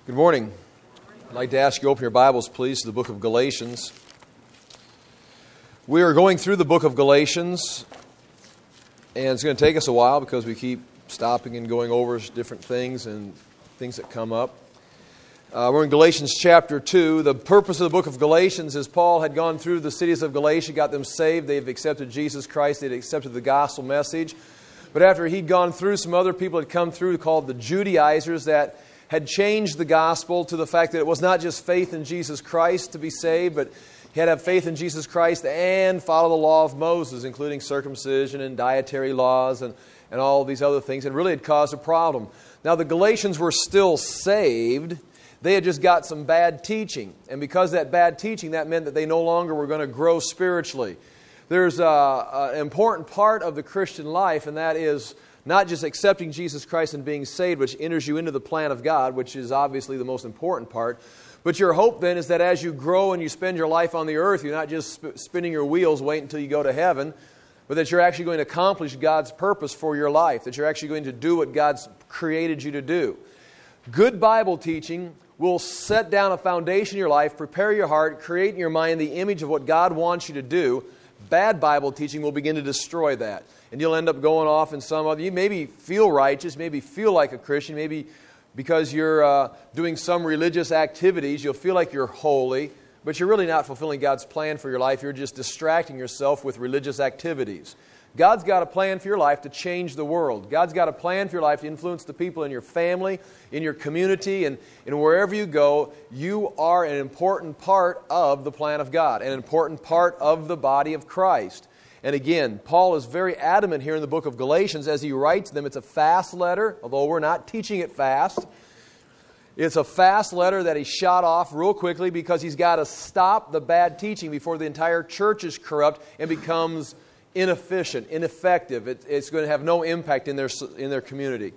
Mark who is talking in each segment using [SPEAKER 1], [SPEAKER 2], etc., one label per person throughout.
[SPEAKER 1] Good morning. I'd like to ask you to open your Bibles, please, to the book of Galatians. We are going through the book of Galatians, and it's going to take us a while because we keep stopping and going over different things and things that come up. We're in Galatians chapter 2. The purpose of the book of Galatians is Paul had gone through the cities of Galatia, got them saved. They've accepted Jesus Christ. They'd accepted the gospel message. But after he'd gone through, some other people had come through called the Judaizers that had changed the gospel to the fact that it was not just faith in Jesus Christ to be saved, but he had to have faith in Jesus Christ and follow the law of Moses, including circumcision and dietary laws and all these other things, and really had caused a problem. Now, the Galatians were still saved. They had just got some bad teaching, and because of that bad teaching, that meant that they no longer were going to grow spiritually. There's an important part of the Christian life, and that is not just accepting Jesus Christ and being saved, which enters you into the plan of God, which is obviously the most important part. But your hope then is that as you grow and you spend your life on the earth, you're not just spinning your wheels waiting until you go to heaven, but that you're actually going to accomplish God's purpose for your life, that you're actually going to do what God's created you to do. Good Bible teaching will set down a foundation in your life, prepare your heart, create in your mind the image of what God wants you to do. Bad Bible teaching will begin to destroy that. And you'll end up going off in some other... You maybe feel righteous, maybe feel like a Christian, maybe because you're doing some religious activities, you'll feel like you're holy, but you're really not fulfilling God's plan for your life. You're just distracting yourself with religious activities. God's got a plan for your life to change the world. God's got a plan for your life to influence the people in your family, in your community, and wherever you go. You are an important part of the plan of God, an important part of the body of Christ. And again, Paul is very adamant here in the book of Galatians as he writes them. It's a fast letter, although we're not teaching it fast. It's a fast letter that he shot off real quickly because he's got to stop the bad teaching before the entire church is corrupt and becomes inefficient, ineffective. It's going to have no impact in their community.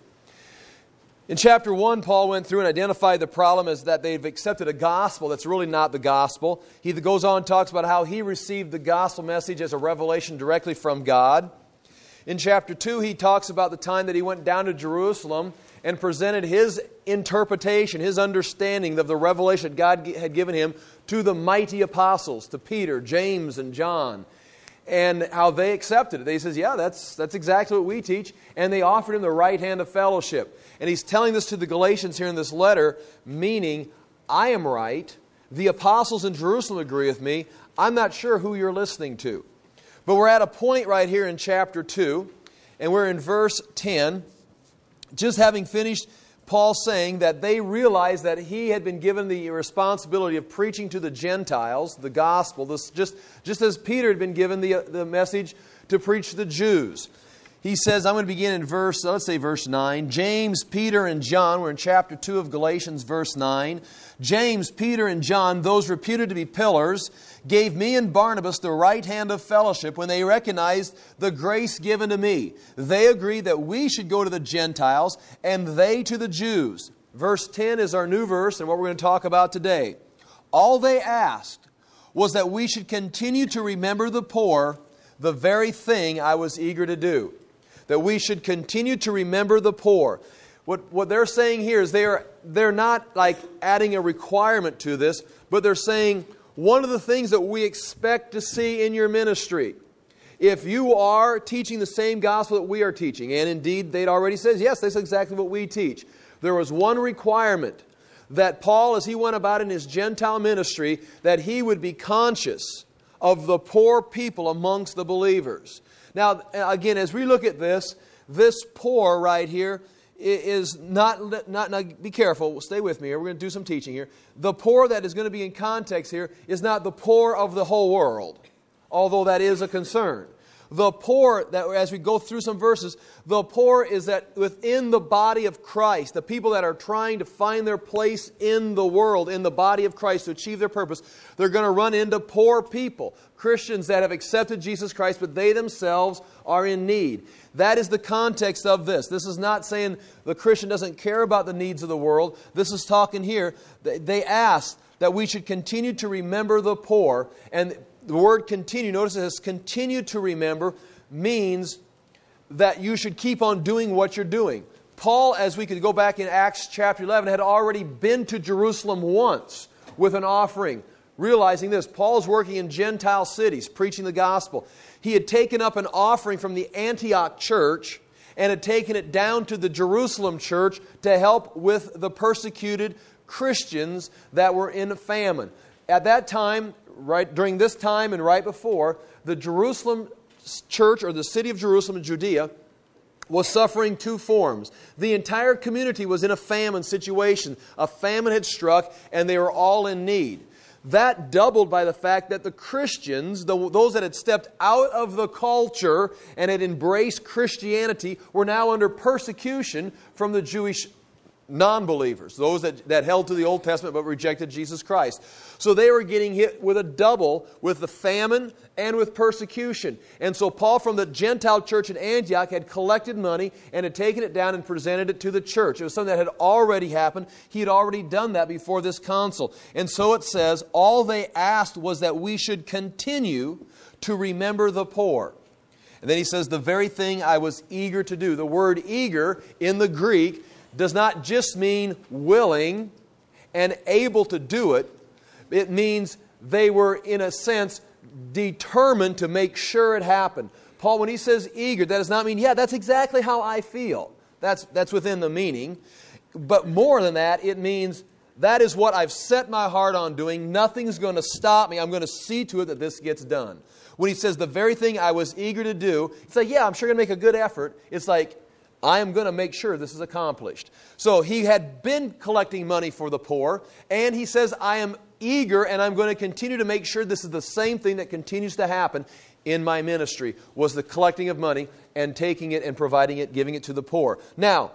[SPEAKER 1] In chapter 1, Paul went through and identified the problem as that they've accepted a gospel that's really not the gospel. He goes on and talks about how he received the gospel message as a revelation directly from God. In chapter 2, he talks about the time that he went down to Jerusalem and presented his interpretation, his understanding of the revelation that God had given him to the mighty apostles, to Peter, James, and John, and how they accepted it. He says, yeah, that's exactly what we teach. And they offered him the right hand of fellowship. And he's telling this to the Galatians here in this letter, meaning, I am right. The apostles in Jerusalem agree with me. I'm not sure who you're listening to. But we're at a point right here in chapter 2, and we're in verse 10, just having finished Paul saying that they realized that he had been given the responsibility of preaching to the Gentiles, the gospel, just as Peter had been given the message to preach to the Jews. He says, I'm going to begin in verse 9. James, Peter, and John, we're in chapter 2 of Galatians, verse 9. James, Peter, and John, those reputed to be pillars, gave me and Barnabas the right hand of fellowship when they recognized the grace given to me. They agreed that we should go to the Gentiles and they to the Jews. Verse 10 is our new verse and what we're going to talk about today. All they asked was that we should continue to remember the poor, the very thing I was eager to do. That we should continue to remember the poor. What they're saying here is they're not like adding a requirement to this, but they're saying one of the things that we expect to see in your ministry, if you are teaching the same gospel that we are teaching, and indeed they'd already said, yes, that's exactly what we teach. There was one requirement that Paul, as he went about in his Gentile ministry, that he would be conscious of the poor people amongst the believers. Now, again, as we look at this poor right here is not, be careful, stay with me here, we're going to do some teaching here. The poor that is going to be in context here is not the poor of the whole world, although that is a concern. The poor, that as we go through some verses, the poor is that within the body of Christ, the people that are trying to find their place in the world, in the body of Christ to achieve their purpose, they're going to run into poor people, Christians that have accepted Jesus Christ, but they themselves are in need. That is the context of this. This is not saying the Christian doesn't care about the needs of the world. This is talking here. They asked that we should continue to remember the poor, and the word continue, notice it says continue to remember, means that you should keep on doing what you're doing. Paul, as we could go back in Acts chapter 11, had already been to Jerusalem once with an offering. Realizing this, Paul's working in Gentile cities, preaching the gospel. He had taken up an offering from the Antioch church and had taken it down to the Jerusalem church to help with the persecuted Christians that were in famine. At that time, right during this time and right before, the Jerusalem church, or the city of Jerusalem in Judea, was suffering two forms. The entire community was in a famine situation. A famine had struck and they were all in need. That doubled by the fact that the Christians, those that had stepped out of the culture and had embraced Christianity, were now under persecution from the Jewish non-believers, those that held to the Old Testament but rejected Jesus Christ. So they were getting hit with a double, with the famine and with persecution. And so Paul from the Gentile church in Antioch had collected money and had taken it down and presented it to the church. It was something that had already happened. He had already done that before this council. And so it says, all they asked was that we should continue to remember the poor. And then he says, the very thing I was eager to do. The word eager in the Greek does not just mean willing and able to do it. It means they were, in a sense, determined to make sure it happened. Paul, when he says eager, that does not mean, yeah, that's exactly how I feel. That's within the meaning. But more than that, it means that is what I've set my heart on doing. Nothing's going to stop me. I'm going to see to it that this gets done. When he says the very thing I was eager to do, it's like, yeah, I'm sure going to make a good effort. It's like, I am going to make sure this is accomplished. So he had been collecting money for the poor, and he says, I am eager and I'm going to continue to make sure this is the same thing that continues to happen in my ministry, was the collecting of money and taking it and providing it, giving it to the poor. Now,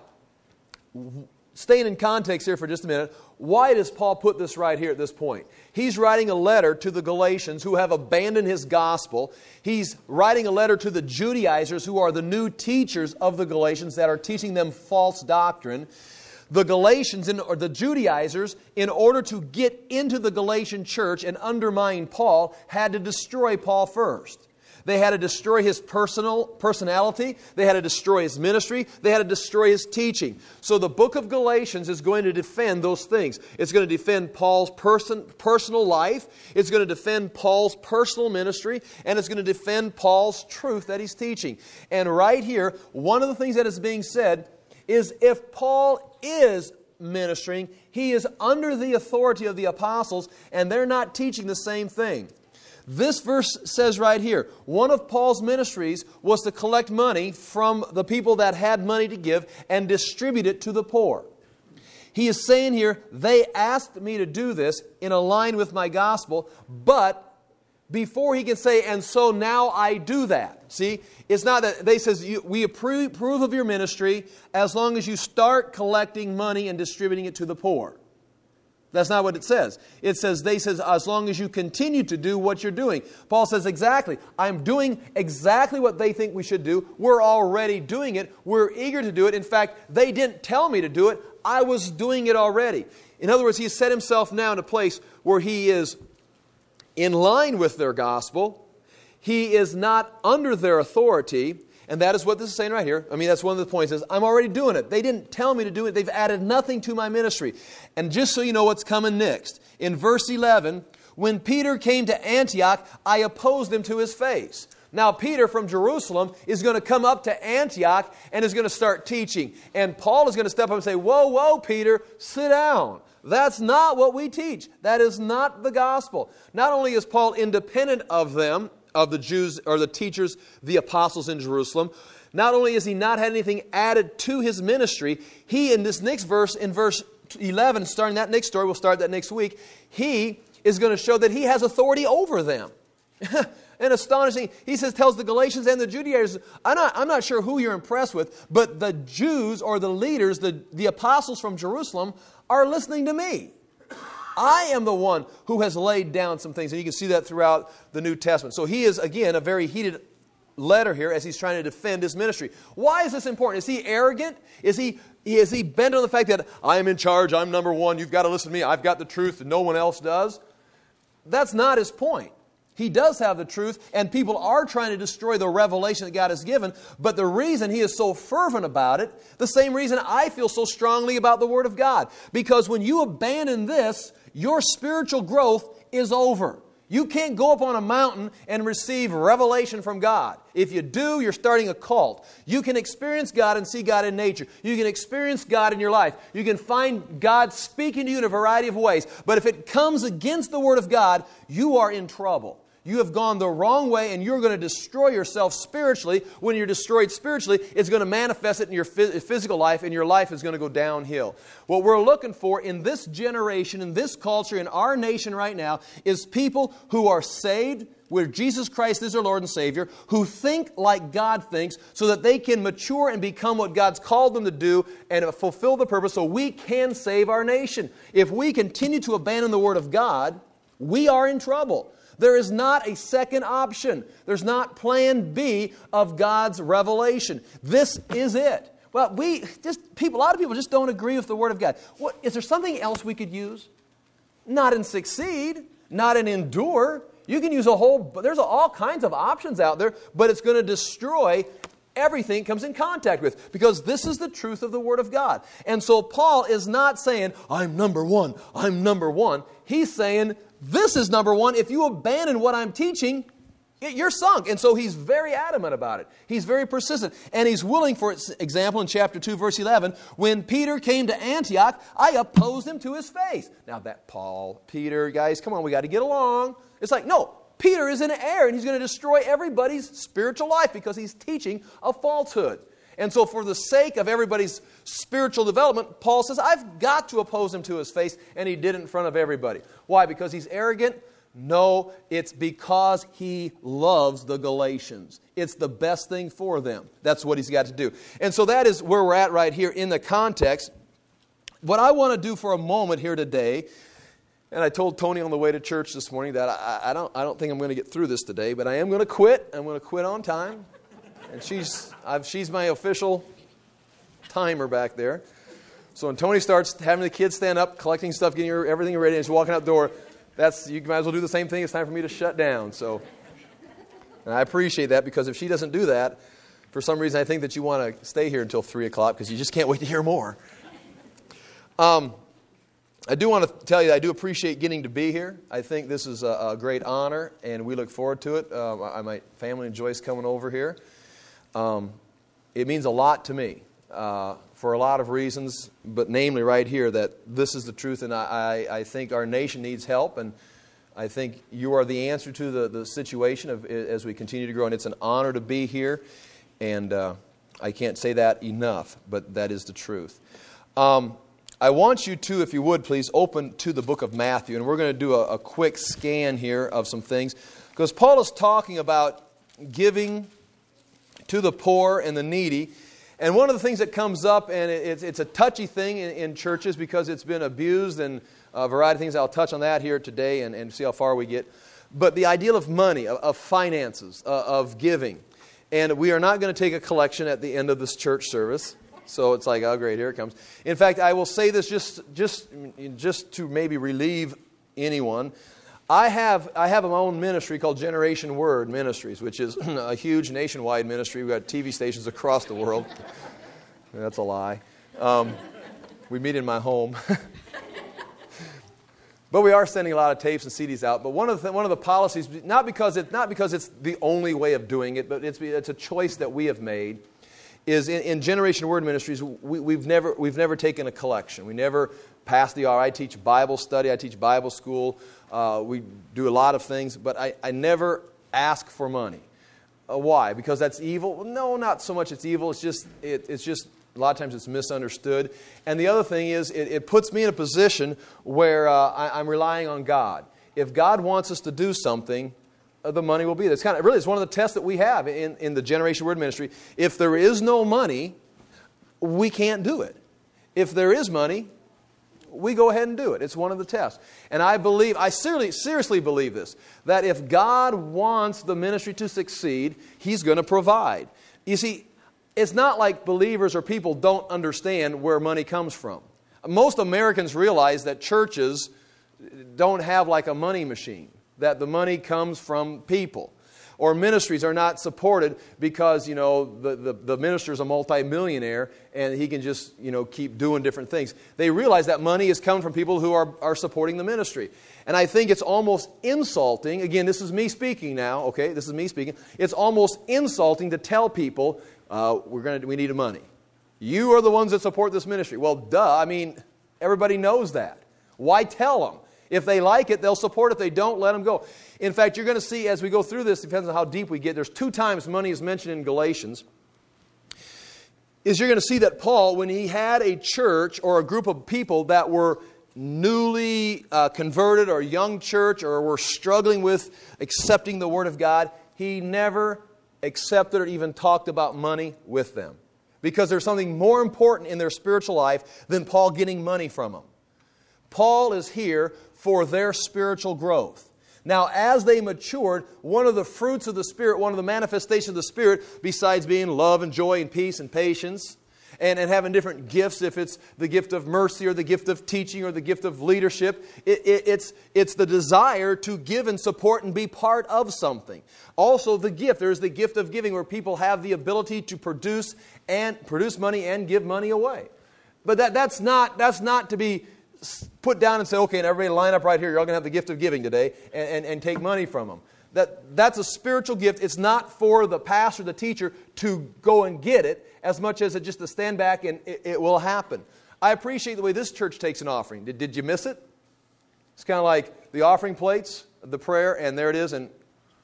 [SPEAKER 1] staying in context here for just a minute, why does Paul put this right here at this point? He's writing a letter to the Galatians who have abandoned his gospel. He's writing a letter to the Judaizers who are the new teachers of the Galatians that are teaching them false doctrine. The Galatians, or the Judaizers, in order to get into the Galatian church and undermine Paul, had to destroy Paul first. They had to destroy his personality. They had to destroy his ministry. They had to destroy his teaching. So the book of Galatians is going to defend those things. It's going to defend Paul's personal life. It's going to defend Paul's personal ministry. And it's going to defend Paul's truth that he's teaching. And right here, one of the things that is being said is if Paul is ministering, he is under the authority of the apostles, and they're not teaching the same thing. This verse says right here, one of Paul's ministries was to collect money from the people that had money to give and distribute it to the poor. He is saying here, they asked me to do this in a line with my gospel, but before he can say, and so now I do that. See, it's not that they says, we approve of your ministry as long as you start collecting money and distributing it to the poor. That's not what it says. It says, as long as you continue to do what you're doing. Paul says, exactly. I'm doing exactly what they think we should do. We're already doing it. We're eager to do it. In fact, they didn't tell me to do it. I was doing it already. In other words, he has set himself now in a place where he is in line with their gospel. He is not under their authority. And that is what this is saying right here. I mean, that's one of the points is, I'm already doing it. They didn't tell me to do it. They've added nothing to my ministry. And just so you know what's coming next, in verse 11, when Peter came to Antioch, I opposed him to his face. Now, Peter from Jerusalem is going to come up to Antioch and is going to start teaching. And Paul is going to step up and say, whoa, Peter, sit down. That's not what we teach. That is not the gospel. Not only is Paul independent of them, of the Jews or the teachers, the apostles in Jerusalem. Not only has he not had anything added to his ministry, he in this next verse, in verse 11, starting that next story, we'll start that next week, he is going to show that he has authority over them. And astonishing, he says, tells the Galatians and the Judaizers, I'm not sure who you're impressed with, but the Jews or the leaders, the apostles from Jerusalem are listening to me. I am the one who has laid down some things. And you can see that throughout the New Testament. So he is, again, a very heated letter here as he's trying to defend his ministry. Why is this important? Is he arrogant? Is he bent on the fact that I am in charge, I'm number one, you've got to listen to me, I've got the truth and no one else does? That's not his point. He does have the truth, and people are trying to destroy the revelation that God has given. But the reason he is so fervent about it, the same reason I feel so strongly about the Word of God. Because when you abandon this, your spiritual growth is over. You can't go up on a mountain and receive revelation from God. If you do, you're starting a cult. You can experience God and see God in nature. You can experience God in your life. You can find God speaking to you in a variety of ways. But if it comes against the Word of God, you are in trouble. You have gone the wrong way, and you're going to destroy yourself spiritually. When you're destroyed spiritually, it's going to manifest it in your physical life, and your life is going to go downhill. What we're looking for in this generation, in this culture, in our nation right now, is people who are saved, where Jesus Christ is their Lord and Savior, who think like God thinks, so that they can mature and become what God's called them to do and fulfill the purpose so we can save our nation. If we continue to abandon the Word of God, we are in trouble. There is not a second option. There's not plan B of God's revelation. This is it. Well, a lot of people just don't agree with the Word of God. Is there something else we could use? Not in succeed, not in endure. You can use there's all kinds of options out there, but it's going to destroy everything it comes in contact with, because this is the truth of the Word of God. And so Paul is not saying, I'm number one, I'm number one. He's saying, this is number one. If you abandon what I'm teaching, you're sunk. And so he's very adamant about it. He's very persistent. And he's willing, for example, in chapter 2, verse 11, when Peter came to Antioch, I opposed him to his face. Now Peter, guys, come on, we got to get along. It's like, no, Peter is in error, and he's going to destroy everybody's spiritual life because he's teaching a falsehood. And so for the sake of everybody's spiritual development, Paul says, I've got to oppose him to his face, and he did it in front of everybody. Why? Because he's arrogant? No, it's because he loves the Galatians. It's the best thing for them. That's what he's got to do. And so that is where we're at right here in the context. What I want to do for a moment here today, and I told Tony on the way to church this morning that I don't think I'm going to get through this today, but I am going to quit. I'm going to quit on time. And she's my official timer back there. So when Tony starts having the kids stand up, collecting stuff, getting everything ready, and she's walking out the door, you might as well do the same thing. It's time for me to shut down. So, and I appreciate that, because if she doesn't do that, for some reason I think that you want to stay here until 3 o'clock because you just can't wait to hear more. I do want to tell you that I do appreciate getting to be here. I think this is a great honor, and we look forward to it. My family enjoys coming over here. It means a lot to me for a lot of reasons, but namely right here that this is the truth, and I think our nation needs help, and I think you are the answer to the situation as we continue to grow, and it's an honor to be here, and I can't say that enough, but that is the truth. I want you to, if you would please, open to the book of Matthew, and we're going to do a quick scan here of some things, because Paul is talking about giving to the poor and the needy. And one of the things that comes up, and it's a touchy thing in churches because it's been abused, and a variety of things. I'll touch on that here today and see how far we get. But the ideal of money, of finances, of giving. And we are not going to take a collection at the end of this church service. So it's like, oh great, here it comes. In fact, I will say this just to maybe relieve anyone. I have my own ministry called Generation Word Ministries, which is a huge nationwide ministry. We've got TV stations across the world. That's a lie. We meet in my home. But we are sending a lot of tapes and CDs out. But one of the policies, not because it's the only way of doing it, but it's a choice that we have made, is in Generation Word Ministries, we've never taken a collection. We never pass the hour. I teach Bible study. I teach Bible school. We do a lot of things, but I never ask for money. Why? Because that's evil? No, not so much it's evil. It's just a lot of times it's misunderstood. And the other thing is it puts me in a position where I'm relying on God. If God wants us to do something, the money will be there. It's one of the tests that we have in the Generation Word Ministry. If there is no money, we can't do it. If there is money, we go ahead and do it. It's one of the tests. And I seriously believe this, that if God wants the ministry to succeed, He's going to provide. You see, it's not like believers or people don't understand where money comes from. Most Americans realize that churches don't have like a money machine. that the money comes from people. Or ministries are not supported because, the minister's a multimillionaire and he can just, keep doing different things. They realize that money is coming from people who are supporting the ministry. And I think it's almost insulting. Again, this is me speaking now, okay? This is me speaking. It's almost insulting to tell people, we need money. You are the ones that support this ministry. Well, duh. I mean, everybody knows that. Why tell them? If they like it, they'll support it. If they don't, let them go. In fact, you're going to see as we go through this, depends on how deep we get, there's 2 times money is mentioned in Galatians, is you're going to see that Paul, when he had a church or a group of people that were newly converted or young church or were struggling with accepting the Word of God, he never accepted or even talked about money with them. Because there's something more important in their spiritual life than Paul getting money from them. Paul is here for their spiritual growth. Now, as they matured, one of the fruits of the Spirit, one of the manifestations of the Spirit, besides being love and joy and peace and patience, and having different gifts, if it's the gift of mercy or the gift of teaching or the gift of leadership, it's the desire to give and support and be part of something. Also, the gift, there's the gift of giving where people have the ability to produce money and give money away. But that's not to be put down and say, okay, and everybody line up right here. You're all going to have the gift of giving today and take money from them. That's a spiritual gift. It's not for the pastor, the teacher, to go and get it as much as just to stand back and it will happen. I appreciate the way this church takes an offering. Did you miss it? It's kind of like the offering plates, the prayer, and there it is. And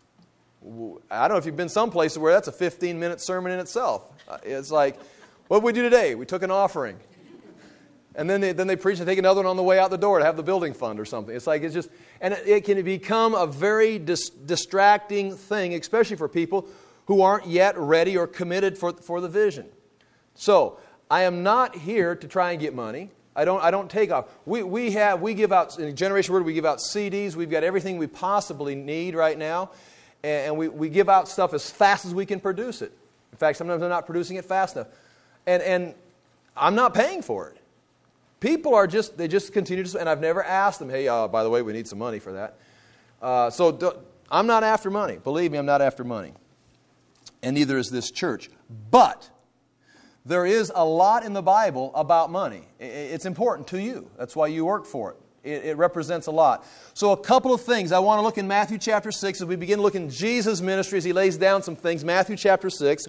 [SPEAKER 1] I don't know if you've been someplace where that's a 15-minute sermon in itself. It's like, what did we do today? We took an offering. And then they preach and take another one on the way out the door to have the building fund or something. It's just, and it can become a very distracting thing, especially for people who aren't yet ready or committed for the vision. So, I am not here to try and get money. I don't take off. We give out, in Generation Word, we give out CDs. We've got everything we possibly need right now. And we give out stuff as fast as we can produce it. In fact, sometimes I'm not producing it fast enough. And I'm not paying for it. People they just continue to, and I've never asked them, hey, by the way, we need some money for that. So I'm not after money. Believe me, I'm not after money. And neither is this church. But there is a lot in the Bible about money. It's important to you. That's why you work for it. It represents a lot. So a couple of things. I want to look in Matthew chapter 6 as we begin looking at Jesus' ministry as he lays down some things. Matthew chapter 6.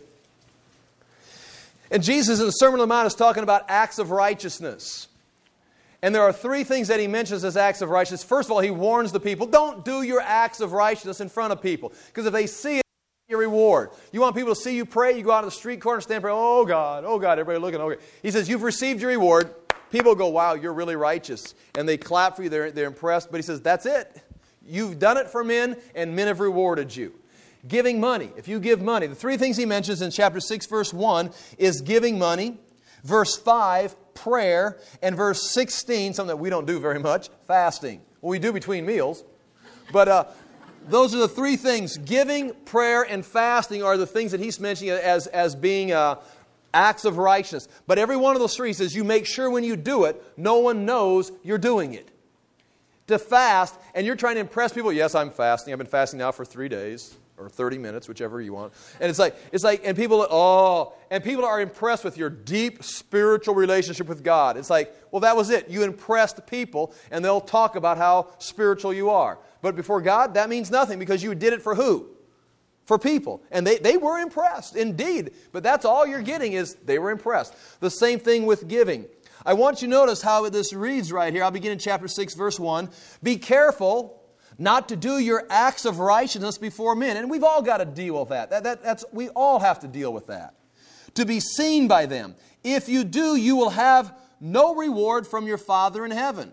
[SPEAKER 1] And Jesus in the Sermon on the Mount is talking about acts of righteousness. And there are 3 things that he mentions as acts of righteousness. First of all, he warns the people, don't do your acts of righteousness in front of people. Because if they see it, your reward. You want people to see you pray, you go out to the street corner, stand and pray, oh God, everybody looking, okay. He says, you've received your reward. People go, wow, you're really righteous. And they clap for you, they're impressed. But he says, that's it. You've done it for men, and men have rewarded you. Giving money. If you give money, the 3 things he mentions in chapter 6, verse 1 is giving money. Verse 5, prayer. And verse 16, something that we don't do very much, fasting. Well, we do between meals. But those are the 3 things. Giving, prayer, and fasting are the things that he's mentioning as being acts of righteousness. But every one of those 3 says you make sure when you do it, no one knows you're doing it. To fast, and you're trying to impress people, yes, I'm fasting. I've been fasting now for 3 days. Or 30 minutes, whichever you want. And it's like, and people are impressed with your deep spiritual relationship with God. It's like, well, that was it. You impressed people, and they'll talk about how spiritual you are. But before God, that means nothing, because you did it for who? For people. And they were impressed, indeed. But that's all you're getting is they were impressed. The same thing with giving. I want you to notice how this reads right here. I'll begin in chapter 6, verse 1. Be careful not to do your acts of righteousness before men. And we've all got to deal with that. We all have to deal with that. To be seen by them. If you do, you will have no reward from your Father in heaven.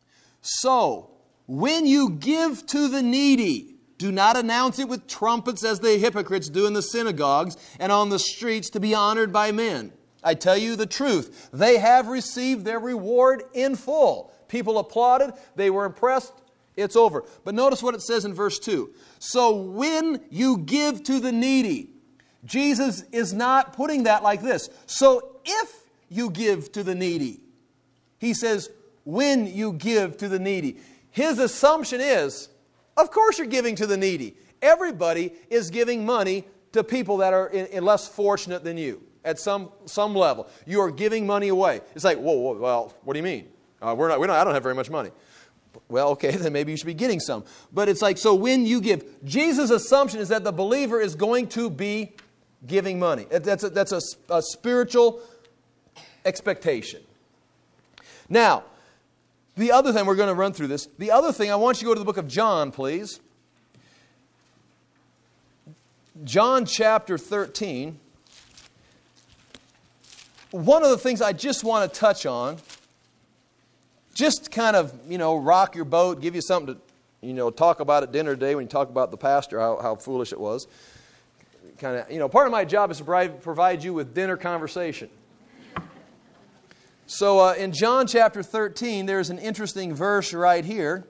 [SPEAKER 1] So, when you give to the needy, do not announce it with trumpets as the hypocrites do in the synagogues and on the streets to be honored by men. I tell you the truth. They have received their reward in full. People applauded. They were impressed. It's over. But notice what it says in verse 2. So when you give to the needy, Jesus is not putting that like this. So if you give to the needy, he says, when you give to the needy. His assumption is, Of course you're giving to the needy. Everybody is giving money to people that are less fortunate than you at some level. You are giving money away. It's like, whoa, well, what do you mean? I don't have very much money. Well, okay, then maybe you should be getting some. But it's like, so when you give, Jesus' assumption is that the believer is going to be giving money. That's a spiritual expectation. Now, the other thing, we're going to run through this. The other thing, I want you to go to the book of John, please. John chapter 13. One of the things I just want to touch on, just kind of, rock your boat, give you something to, talk about at dinner today when you talk about the pastor, how foolish it was. Kind of, part of my job is to provide you with dinner conversation. So in John chapter 13, there's an interesting verse right here.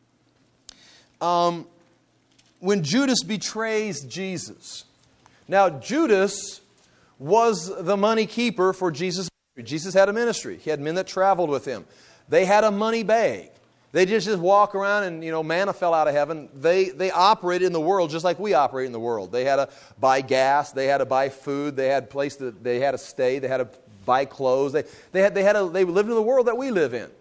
[SPEAKER 1] When Judas betrays Jesus. Now, Judas was the money keeper for Jesus' ministry. Jesus had a ministry. He had men that traveled with him. They had a money bag. They just walk around and, manna fell out of heaven. They operated in the world just like we operate in the world. They had to buy gas. They had to buy food. They had they had to stay. They had to buy clothes. They lived in the world that we live in.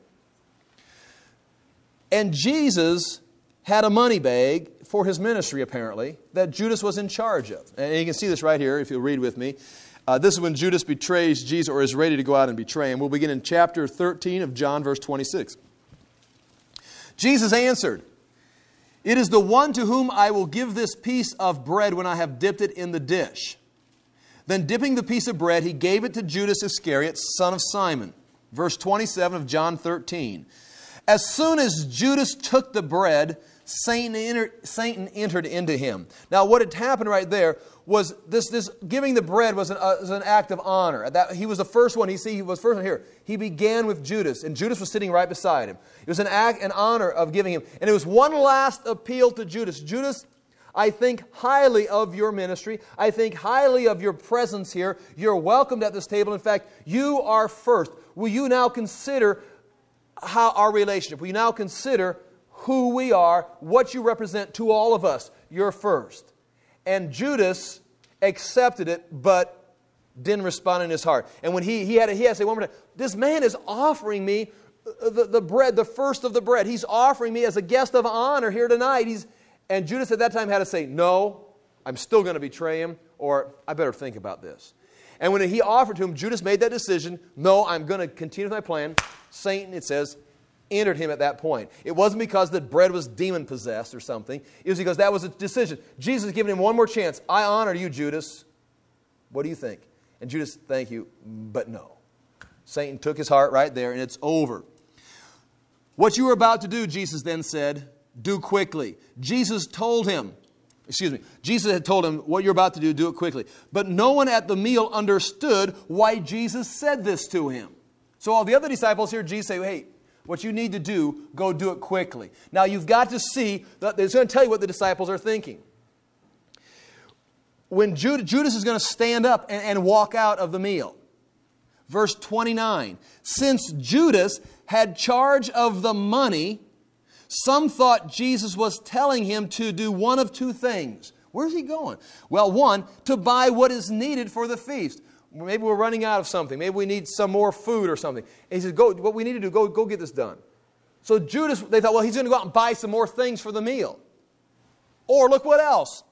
[SPEAKER 1] And Jesus had a money bag for his ministry, apparently, that Judas was in charge of. And you can see this right here, if you'll read with me. This is when Judas betrays Jesus, or is ready to go out and betray him. We'll begin in chapter 13 of John, verse 26. Jesus answered, "It is the one to whom I will give this piece of bread when I have dipped it in the dish." Then dipping the piece of bread, he gave it to Judas Iscariot, son of Simon. Verse 27 of John 13. As soon as Judas took the bread, Satan entered into him. Now what had happened right there was this giving the bread was an act of honor. He was the first one. He was first one here. He began with Judas, and Judas was sitting right beside him. It was an act, an honor of giving him. And it was one last appeal to Judas. Judas, I think highly of your ministry. I think highly of your presence here. You're welcomed at this table. In fact, you are first. Will you now consider our relationship? Will you now consider who we are, what you represent to all of us? You're first. And Judas accepted it, but didn't respond in his heart. And when he had to say one more time, this man is offering me the bread, the first of the bread. He's offering me as a guest of honor here tonight. And Judas at that time had to say, no, I'm still going to betray him, or I better think about this. And when he offered to him, Judas made that decision, no, I'm going to continue with my plan. Satan, it says, entered him at that point. It wasn't because the bread was demon-possessed or something. It was because that was a decision. Jesus is giving him one more chance. I honor you, Judas. What do you think? And Judas, thank you, but no. Satan took his heart right there, and it's over. What you are about to do, Jesus then said, do quickly. Jesus had told him, what you're about to do it quickly. But no one at the meal understood why Jesus said this to him. So all the other disciples here, Jesus say, hey, what you need to do, go do it quickly. Now you've got to see, it's going to tell you what the disciples are thinking. When Judas is going to stand up and walk out of the meal. Verse 29, since Judas had charge of the money, some thought Jesus was telling him to do one of two things. Where's he going? Well, one, to buy what is needed for the feast. Maybe we're running out of something. Maybe we need some more food or something. And he says, what we need to do, go get this done. So Judas, they thought, well, he's going to go out and buy some more things for the meal. Or look what else.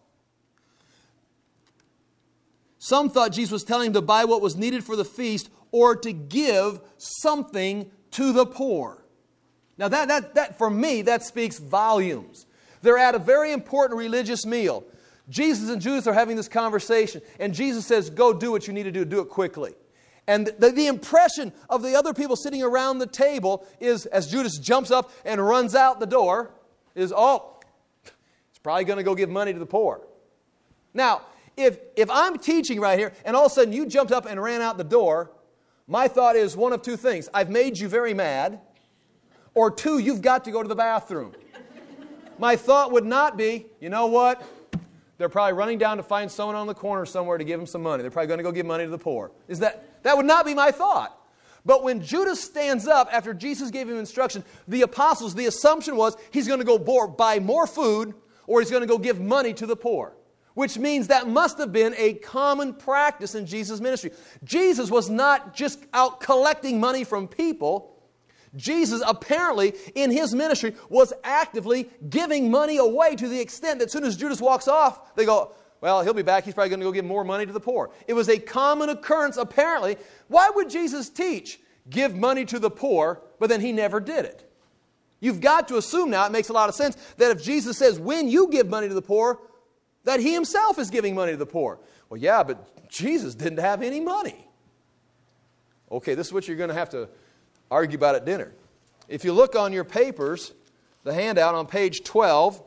[SPEAKER 1] Some thought Jesus was telling him to buy what was needed for the feast or to give something to the poor. Now that for me, that speaks volumes. They're at a very important religious meal. Jesus and Judas are having this conversation, and Jesus says, go do what you need to do it quickly. And the impression of the other people sitting around the table is, as Judas jumps up and runs out the door, is, he's probably going to go give money to the poor. Now, if I'm teaching right here, and all of a sudden you jumped up and ran out the door, my thought is one of two things. I've made you very mad, or two, you've got to go to the bathroom. My thought would not be, you know what? They're probably running down to find someone on the corner somewhere to give them some money. They're probably going to go give money to the poor. That would not be my thought. But when Judas stands up after Jesus gave him instruction, the apostles, the assumption was he's going to go buy more food or he's going to go give money to the poor. Which means that must have been a common practice in Jesus' ministry. Jesus was not just out collecting money from people. Jesus apparently in his ministry was actively giving money away to the extent that as soon as Judas walks off, they go, well, he'll be back. He's probably going to go give more money to the poor. It was a common occurrence apparently. Why would Jesus teach, give money to the poor, but then he never did it? You've got to assume now, it makes a lot of sense, that if Jesus says, when you give money to the poor, that he himself is giving money to the poor. Well, yeah, but Jesus didn't have any money. Okay, this is what you're going to have to argue about at dinner. If you look on your papers, the handout on page 12,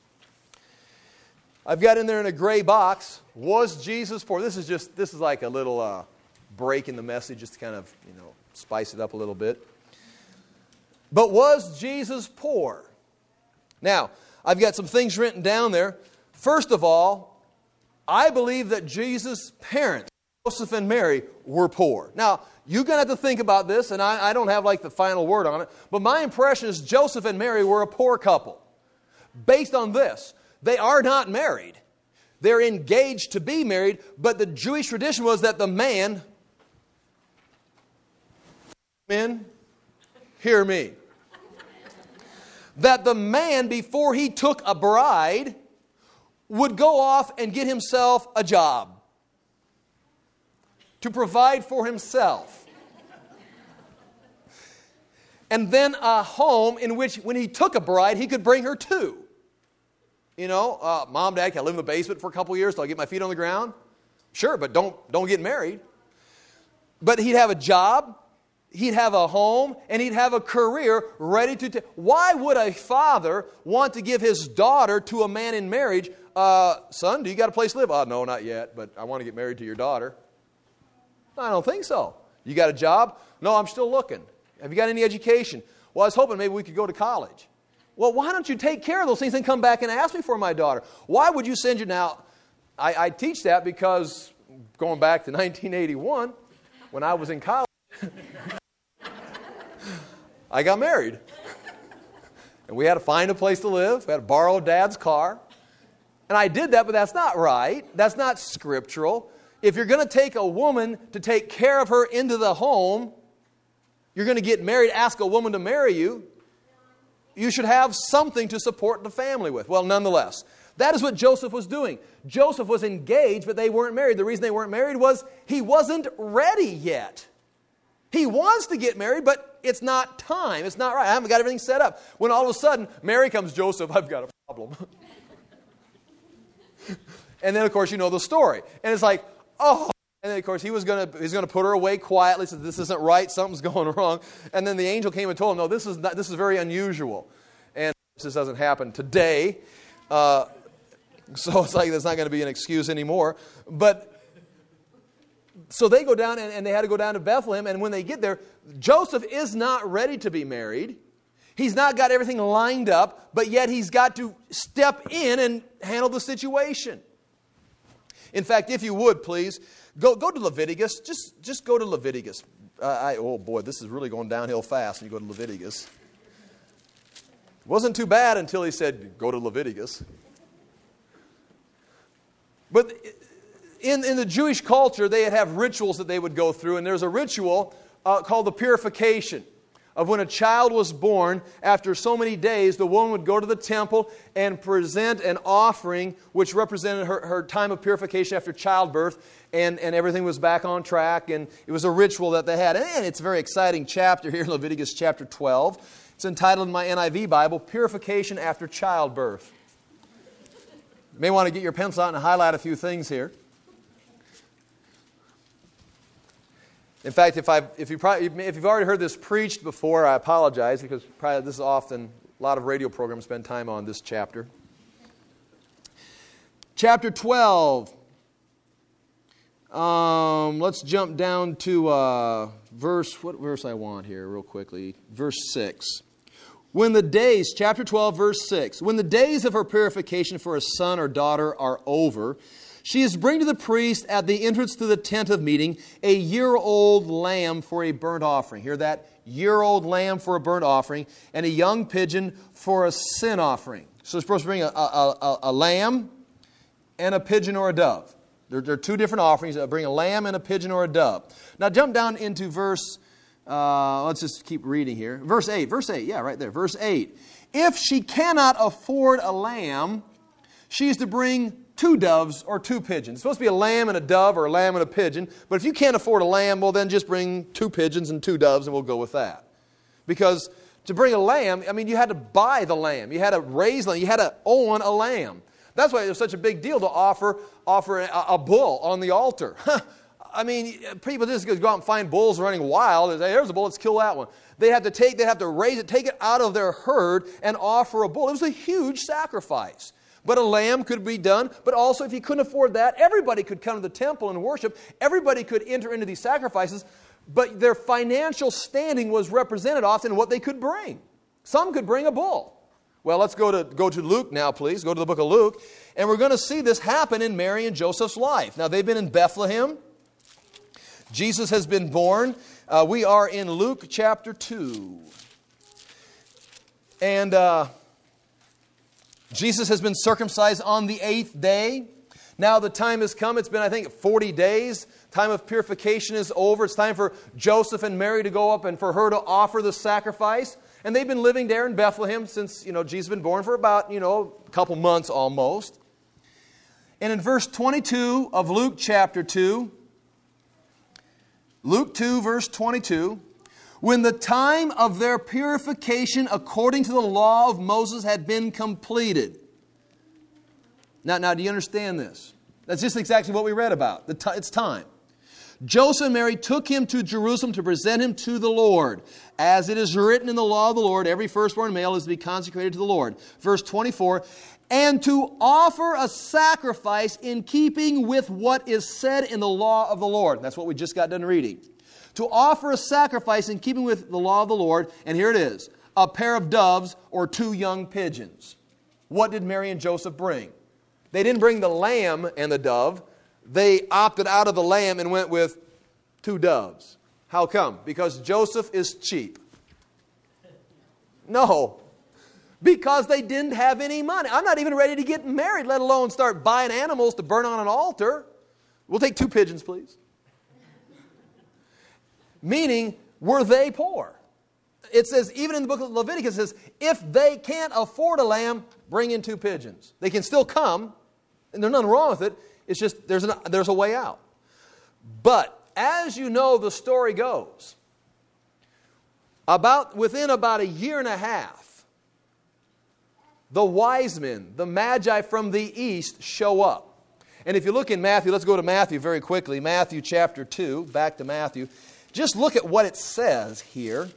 [SPEAKER 1] I've got in there in a gray box, was Jesus poor? This is like a little break in the message, just to kind of, spice it up a little bit. But was Jesus poor? Now, I've got some things written down there. First of all, I believe that Jesus' parents, Joseph and Mary, were poor. Now, you're going to have to think about this, and I don't have like the final word on it, but my impression is Joseph and Mary were a poor couple. Based on this, they are not married. They're engaged to be married, but the Jewish tradition was that the man, men, hear me, that the man, before he took a bride, would go off and get himself a job to provide for himself. And then a home in which, when he took a bride, he could bring her to. Mom, Dad, can I live in the basement for a couple years till I get my feet on the ground? Sure, but don't get married. But he'd have a job, he'd have a home, and he'd have a career ready to Why would a father want to give his daughter to a man in marriage? Son, do you got a place to live? No, not yet, but I want to get married to your daughter. I don't think so. You got a job? No, I'm still looking. Have you got any education? Well, I was hoping maybe we could go to college. Well, why don't you take care of those things and come back and ask me for my daughter? Why would you send you now? I teach that because going back to 1981, when I was in college, I got married. And we had to find a place to live. We had to borrow Dad's car. And I did that, but that's not right. That's not scriptural. If you're going to take a woman to take care of her into the home, you're going to get married, ask a woman to marry you, you should have something to support the family with. Well, nonetheless, that is what Joseph was doing. Joseph was engaged, but they weren't married. The reason they weren't married was he wasn't ready yet. He wants to get married, but it's not time. It's not right. I haven't got everything set up. When all of a sudden, Mary comes, Joseph, I've got a problem. And then, of course, you know the story. And it's like, oh. And then, of course, he's going to put her away quietly, said, this isn't right, something's going wrong. And then the angel came and told him, no, this is very unusual. And this doesn't happen today. So it's like that's not going to be an excuse anymore. But so they go down, and they had to go down to Bethlehem. And when they get there, Joseph is not ready to be married. He's not got everything lined up, but yet he's got to step in and handle the situation. In fact, if you would, please, go to Leviticus. Just go to Leviticus. Oh boy, this is really going downhill fast when you go to Leviticus. It wasn't too bad until he said, go to Leviticus. But in the Jewish culture, they'd have rituals that they would go through, and there's a ritual called the purification. Of when a child was born, after so many days, the woman would go to the temple and present an offering which represented her time of purification after childbirth, and everything was back on track, and it was a ritual that they had. And it's a very exciting chapter here in Leviticus chapter 12. It's entitled in my NIV Bible, Purification After Childbirth. You may want to get your pencil out and highlight a few things here. In fact, if you've already heard this preached before, I apologize, because probably this is often, a lot of radio programs spend time on this chapter. Chapter 12. Let's jump down to what verse I want here real quickly. Verse 6. Chapter 12, verse 6. When the days of her purification for a son or daughter are over,
[SPEAKER 2] She is to bring to the priest at the entrance to the tent of meeting a year-old lamb for a burnt offering. Hear that? Year-old lamb for a burnt offering, and a young pigeon for a sin offering. So it's supposed to bring a lamb and a pigeon or a dove. There are two different offerings. Bring a lamb and a pigeon or a dove. Now jump down into verse, let's just keep reading here. Verse 8, yeah, right there. Verse 8. If she cannot afford a lamb, she is to bring 2 doves or 2 pigeons. It's supposed to be a lamb and a dove or a lamb and a pigeon. But if you can't afford a lamb, well then just bring 2 pigeons and 2 doves and we'll go with that. Because to bring a lamb, I mean, you had to buy the lamb. You had to raise the lamb. You had to own a lamb. That's why it was such a big deal to offer a bull on the altar. I mean, people just go out and find bulls running wild and say, here's a bull, let's kill that one. They'd have to raise it, take it out of their herd and offer a bull. It was a huge sacrifice. But a lamb could be done. But also, if you couldn't afford that, everybody could come to the temple and worship. Everybody could enter into these sacrifices. But their financial standing was represented often in what they could bring. Some could bring a bull. Well, let's go to Luke now, please. Go to the book of Luke. And we're going to see this happen in Mary and Joseph's life. Now, they've been in Bethlehem. Jesus has been born. We are in Luke chapter 2. And Jesus has been circumcised on the 8th day. Now the time has come. It's been, I think, 40 days. Time of purification is over. It's time for Joseph and Mary to go up and for her to offer the sacrifice. And they've been living there in Bethlehem since, Jesus has been born for about, a couple months almost. And in verse 22 of Luke chapter 2, Luke 2 verse 22, when the time of their purification according to the law of Moses had been completed. Now, do you understand this? That's just exactly what we read about. It's time. Joseph and Mary took him to Jerusalem to present him to the Lord. As it is written in the law of the Lord, every firstborn male is to be consecrated to the Lord. Verse 24, and to offer a sacrifice in keeping with what is said in the law of the Lord. That's what we just got done reading. To offer a sacrifice in keeping with the law of the Lord, and here it is, a pair of doves or 2 young pigeons. What did Mary and Joseph bring? They didn't bring the lamb and the dove. They opted out of the lamb and went with 2 doves. How come? Because Joseph is cheap. No. Because they didn't have any money. I'm not even ready to get married, let alone start buying animals to burn on an altar. We'll take 2 pigeons, please. Meaning, were they poor? It says, even in the book of Leviticus, it says, if they can't afford a lamb, bring in 2 pigeons. They can still come, and there's nothing wrong with it. It's just there's a way out. But as you know, the story goes, within about a year and a half, the wise men, the magi from the east, show up. And if you look in Matthew, let's go to Matthew very quickly. Matthew chapter 2, back to Matthew. Just look at what it says here.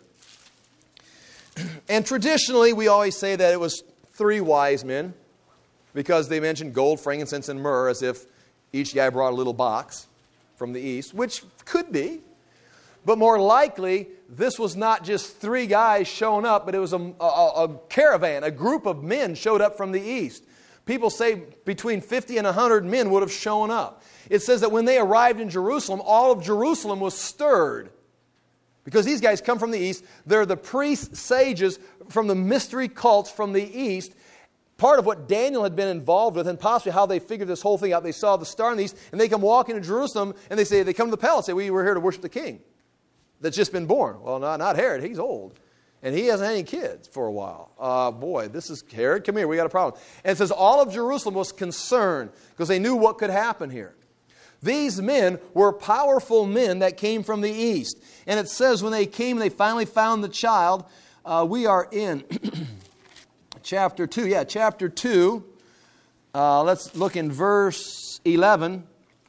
[SPEAKER 2] And traditionally, we always say that it was 3 wise men because they mentioned gold, frankincense, and myrrh as if each guy brought a little box from the east, which could be. But more likely, this was not just 3 guys showing up, but it was a caravan, a group of men showed up from the east. People say between 50 and 100 men would have shown up. It says that when they arrived in Jerusalem, all of Jerusalem was stirred. Because these guys come from the east. They're the priests, sages from the mystery cults from the east. Part of what Daniel had been involved with and possibly how they figured this whole thing out. They saw the star in the east and they come walking to Jerusalem and they come to the palace and say, we were here to worship the king that's just been born. Well, not Herod. He's old. And he hasn't had any kids for a while. This is Herod. Come here. We got a problem. And it says all of Jerusalem was concerned because they knew what could happen here. These men were powerful men that came from the east. And it says when they came, they finally found the child. We are in chapter 2. Yeah, chapter 2. Let's look in verse 11.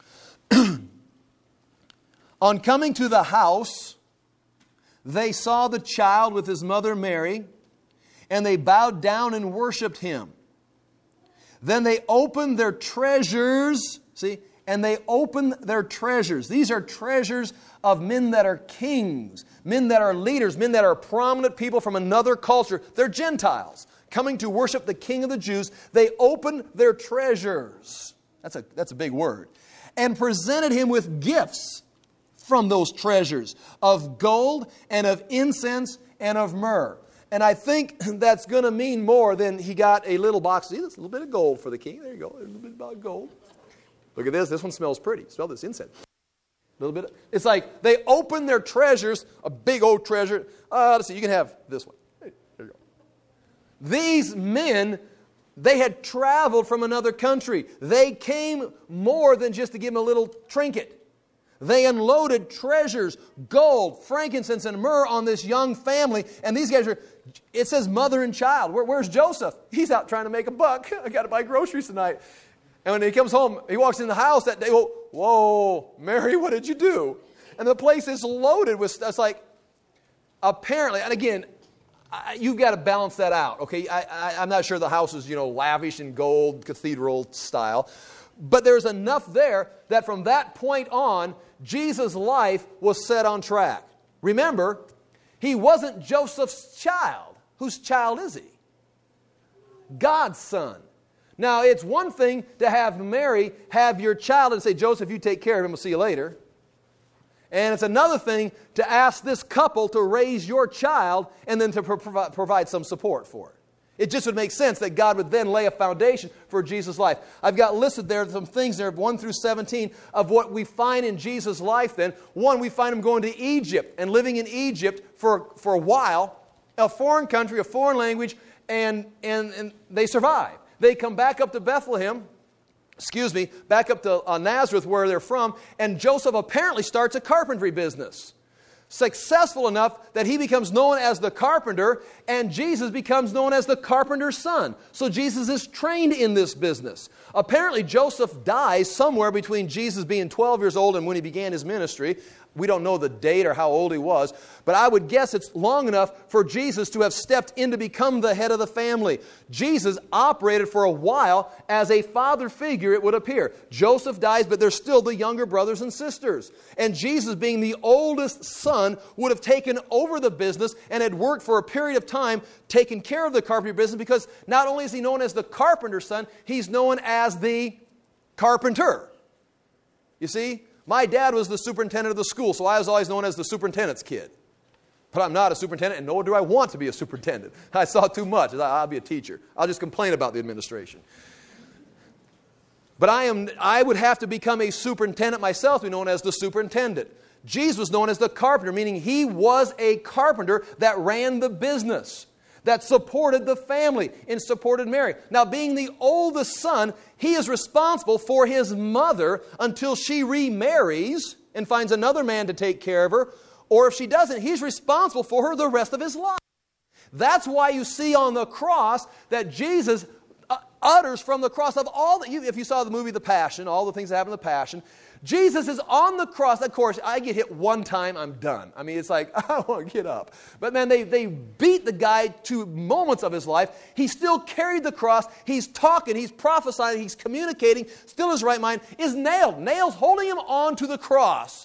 [SPEAKER 2] On coming to the house, they saw the child with his mother Mary, and they bowed down and worshipped him. Then they opened their treasures. And they opened their treasures. These are treasures of men that are kings, men that are leaders, men that are prominent people from another culture. They're Gentiles coming to worship the King of the Jews. They opened their treasures. That's a big word. And presented him with gifts from those treasures of gold and of incense and of myrrh. And I think that's going to mean more than he got a little box. See, that's a little bit of gold for the king. There you go. A little bit about gold. Look at this. This one smells pretty. Smell this incense. A little bit. It's like they open their treasures, a big old treasure. Let's see, you can have this one. Hey, there you go. These men, they had traveled from another country. They came more than just to give him a little trinket. They unloaded treasures, gold, frankincense, and myrrh on this young family. And these guys are, it says mother and child. Where's Joseph? He's out trying to make a buck. I got to buy groceries tonight. And when he comes home, he walks in the house that day. Whoa, Mary, what did you do? And the place is loaded with stuff. It's like, apparently, and again, you've got to balance that out. Okay, I'm not sure the house is, lavish in gold, cathedral style. But there's enough there that from that point on, Jesus' life was set on track. Remember, he wasn't Joseph's child. Whose child is he? God's son. Now, it's one thing to have Mary have your child and say, Joseph, you take care of him, we'll see you later. And it's another thing to ask this couple to raise your child and then to provide some support for it. It just would make sense that God would then lay a foundation for Jesus' life. I've got listed there some things there, 1 through 17, of what we find in Jesus' life then. One, we find him going to Egypt and living in Egypt for a while, a foreign country, a foreign language, and they survive. They come back up to Bethlehem, back up to Nazareth where they're from, and Joseph apparently starts a carpentry business. Successful enough that he becomes known as the carpenter, and Jesus becomes known as the carpenter's son. So Jesus is trained in this business. Apparently Joseph dies somewhere between Jesus being 12 years old and when he began his ministry. We don't know the date or how old he was, but I would guess it's long enough for Jesus to have stepped in to become the head of the family. Jesus operated for a while as a father figure, it would appear. Joseph dies, but there's still the younger brothers and sisters. And Jesus, being the oldest son, would have taken over the business and had worked for a period of time taking care of the carpentry business, because not only is he known as the carpenter's son, he's known as the carpenter. You see? My dad was the superintendent of the school, so I was always known as the superintendent's kid. But I'm not a superintendent, and nor do I want to be a superintendent. I saw too much. I'll be a teacher. I'll just complain about the administration. But I would have to become a superintendent myself to be known as the superintendent. Jesus was known as the carpenter, meaning he was a carpenter that ran the business, that supported the family and supported Mary. Now, being the oldest son, he is responsible for his mother until she remarries and finds another man to take care of her. Or if she doesn't, he's responsible for her the rest of his life. That's why you see on the cross that Jesus utters from the cross of all that if you saw the movie The Passion, all the things that happen in The Passion, Jesus is on the cross. Of course, I get hit one time, I'm done. I mean, it's like, I want to get up. But man, they beat the guy to moments of his life. He still carried the cross. He's talking, he's prophesying, he's communicating, still in his right mind, is nailed. Nails holding him on to the cross.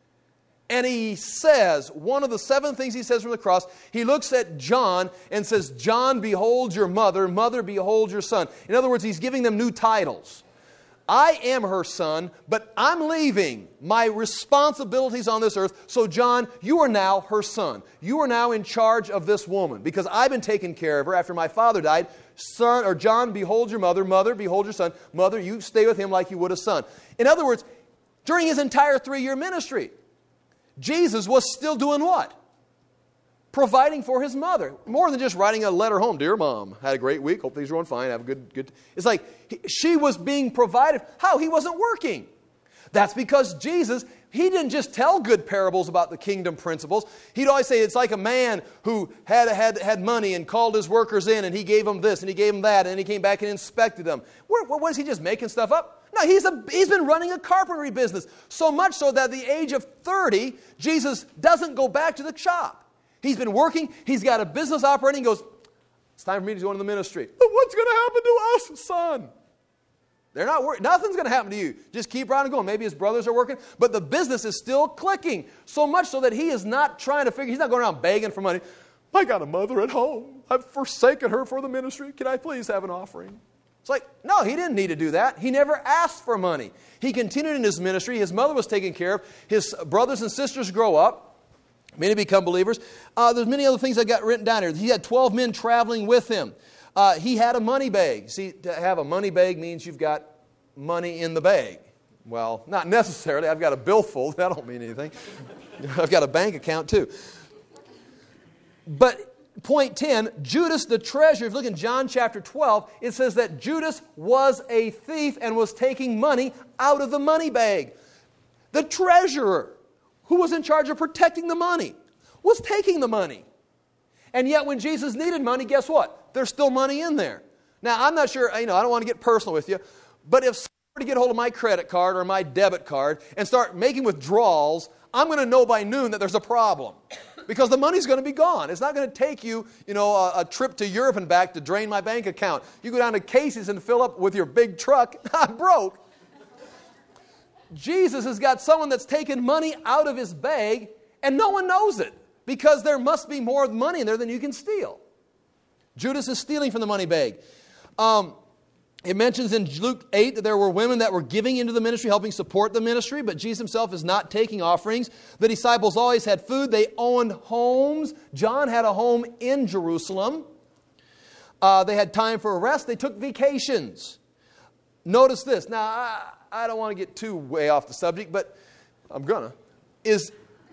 [SPEAKER 2] And he says, one of the 7 things he says from the cross, he looks at John and says, John, behold your mother. Mother, behold your son. In other words, he's giving them new titles. I am her son, but I'm leaving my responsibilities on this earth. So John, you are now her son. You are now in charge of this woman because I've been taking care of her after my father died. Son, or John, behold your mother. Mother, behold your son. Mother, you stay with him like you would a son. In other words, during his entire 3-year ministry, Jesus was still doing what? Providing for his mother. More than just writing a letter home. Dear Mom, had a great week. Hope things are going fine. Have a good. It's like she was being provided. How? He wasn't working. That's because Jesus, he didn't just tell good parables about the kingdom principles. He'd always say it's like a man who had money and called his workers in and he gave them this and he gave them that and then he came back and inspected them. What was he just making stuff up? No, he's been running a carpentry business. So much so that at the age of 30, Jesus doesn't go back to the shop. He's been working. He's got a business operating. He goes, it's time for me to go into the ministry. But what's going to happen to us, son? They're not worried. Nothing's going to happen to you. Just keep right on going. Maybe his brothers are working, but the business is still clicking. So much so that he is not trying to figure, he's not going around begging for money. I got a mother at home. I've forsaken her for the ministry. Can I please have an offering? It's like, no, he didn't need to do that. He never asked for money. He continued in his ministry. His mother was taken care of. His brothers and sisters grow up. Many become believers. There's many other things I got written down here. He had 12 men traveling with him. He had a money bag. See, to have a money bag means you've got money in the bag. Well, not necessarily. I've got a billfold. That don't mean anything. I've got a bank account too. But point 10, Judas the treasurer, if you look in John chapter 12, it says that Judas was a thief and was taking money out of the money bag. The treasurer, who was in charge of protecting the money, was taking the money. And yet when Jesus needed money, guess what? There's still money in there. Now, I'm not sure, I don't want to get personal with you, but if someone were to get hold of my credit card or my debit card and start making withdrawals, I'm going to know by noon that there's a problem. Because the money's going to be gone. It's not going to take you, a trip to Europe and back to drain my bank account. You go down to Casey's and fill up with your big truck. I'm broke. Jesus has got someone that's taken money out of his bag, and no one knows it. Because there must be more money in there than you can steal. Judas is stealing from the money bag. It mentions in Luke 8 that there were women that were giving into the ministry, helping support the ministry, but Jesus himself is not taking offerings. The disciples always had food. They owned homes. John had a home in Jerusalem. They had time for a rest. They took vacations. Notice this. Now, I don't want to get too way off the subject, but I'm gonna. Is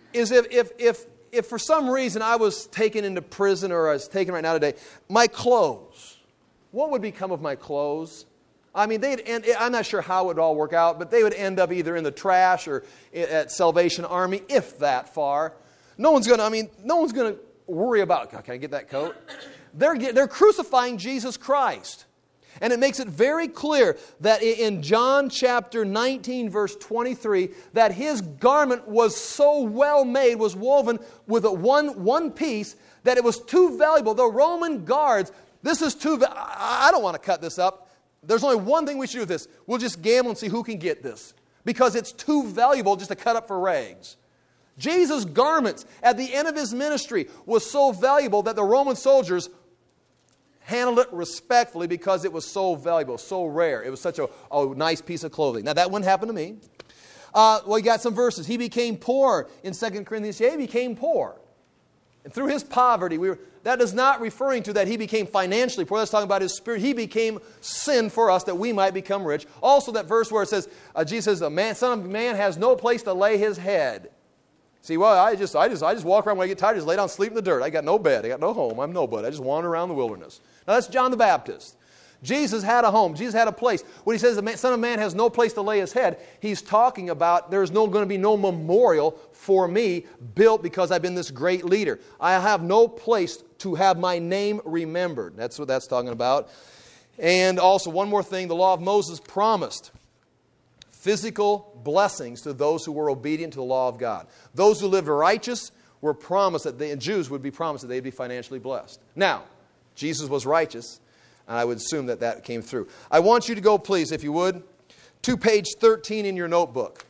[SPEAKER 2] if for some reason I was taken into prison or I was taken right now today, my clothes, what would become of my clothes? I mean, I'm not sure how it would all work out, but they would end up either in the trash or at Salvation Army, if that far. No one's going to worry about, can I get that coat? They're crucifying Jesus Christ. And it makes it very clear that in John chapter 19, verse 23, that his garment was so well made, was woven with one piece, that it was too valuable. The Roman guards, I don't want to cut this up. There's only one thing we should do with this. We'll just gamble and see who can get this. Because it's too valuable just to cut up for rags. Jesus' garments at the end of his ministry was so valuable that the Roman soldiers handled it respectfully because it was so valuable, so rare. It was such a nice piece of clothing. Now, that wouldn't happen to me. You got some verses. He became poor in 2 Corinthians. He became poor. And through his poverty, that is not referring to that he became financially poor. That's talking about his spirit. He became sin for us that we might become rich. Also, that verse where it says, Jesus says, Son of Man has no place to lay his head. See, well, I just walk around when I get tired, just lay down and sleep in the dirt. I got no bed. I got no home. I'm nobody. I just wander around the wilderness. Now, that's John the Baptist. Jesus had a home. Jesus had a place. When he says the Son of Man has no place to lay his head, he's talking about there's going to be no memorial for me built because I've been this great leader. I have no place to have my name remembered. That's what that's talking about. And also, one more thing, the law of Moses promised physical blessings to those who were obedient to the law of God. Those who lived righteous were promised that Jews would be promised that they'd be financially blessed. Now, Jesus was righteous, and I would assume that came through. I want you to go, please, if you would, to page 13 in your notebook.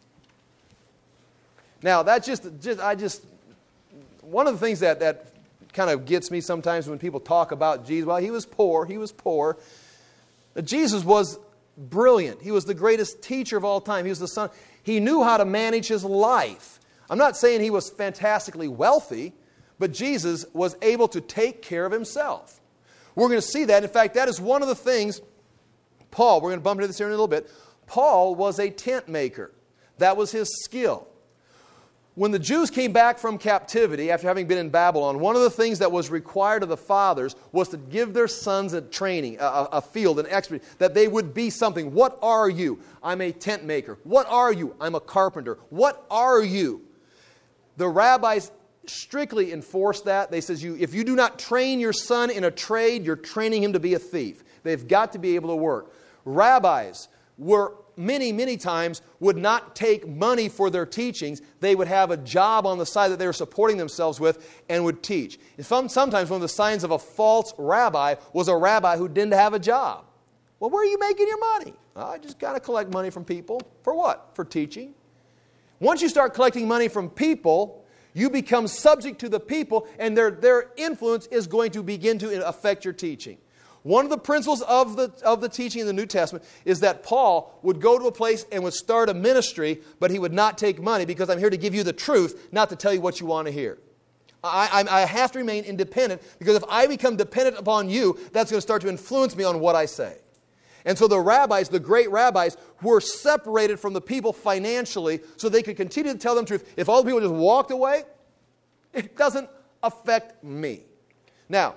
[SPEAKER 2] Now, that's one of the things that kind of gets me sometimes when people talk about Jesus. Well, he was poor. Jesus was brilliant. He was the greatest teacher of all time. He was the son. He knew how to manage his life. I'm not saying he was fantastically wealthy, but Jesus was able to take care of himself. We're going to see that. In fact, that is one of the things Paul, we're going to bump into this here in a little bit. Paul was a tent maker. That was his skill. When the Jews came back from captivity after having been in Babylon, one of the things that was required of the fathers was to give their sons a training, a field, an expertise, that they would be something. What are you? I'm a tent maker. What are you? I'm a carpenter. What are you? The rabbis strictly enforced that. They says, if you do not train your son in a trade, you're training him to be a thief. They've got to be able to work. Rabbis were many times would not take money for their teachings. They would have a job on the side that they were supporting themselves with and would teach. Sometimes one of the signs of a false rabbi was a rabbi who didn't have a job. Well, where are you making your money? I just got to collect money from people. For what? For teaching. Once you start collecting money from people, you become subject to the people, and their influence is going to begin to affect your teaching. One of the principles of the teaching in the New Testament is that Paul would go to a place and would start a ministry, but he would not take money because I'm here to give you the truth, not to tell you what you want to hear. I have to remain independent because if I become dependent upon you, that's going to start to influence me on what I say. And so the rabbis, the great rabbis, were separated from the people financially so they could continue to tell them the truth. If all the people just walked away, it doesn't affect me. Now,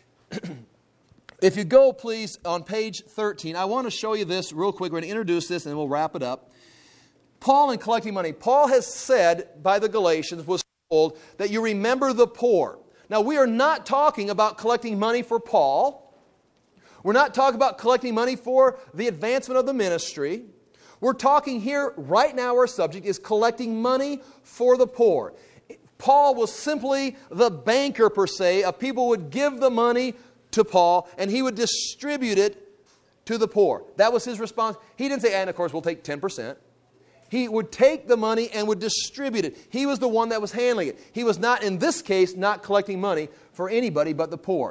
[SPEAKER 2] if you go, please, on page 13, I want to show you this real quick. We're going to introduce this and then we'll wrap it up. Paul and collecting money. Paul has said by the Galatians, was told, that you remember the poor. Now, we are not talking about collecting money for Paul. We're not talking about collecting money for the advancement of the ministry. We're talking here, right now, our subject is collecting money for the poor. Paul was simply the banker, per se, of people would give the money to Paul, and he would distribute it to the poor. That was his response. He didn't say, and of course, we'll take 10%. He would take the money and would distribute it. He was the one that was handling it. He was not, in this case, not collecting money for anybody but the poor.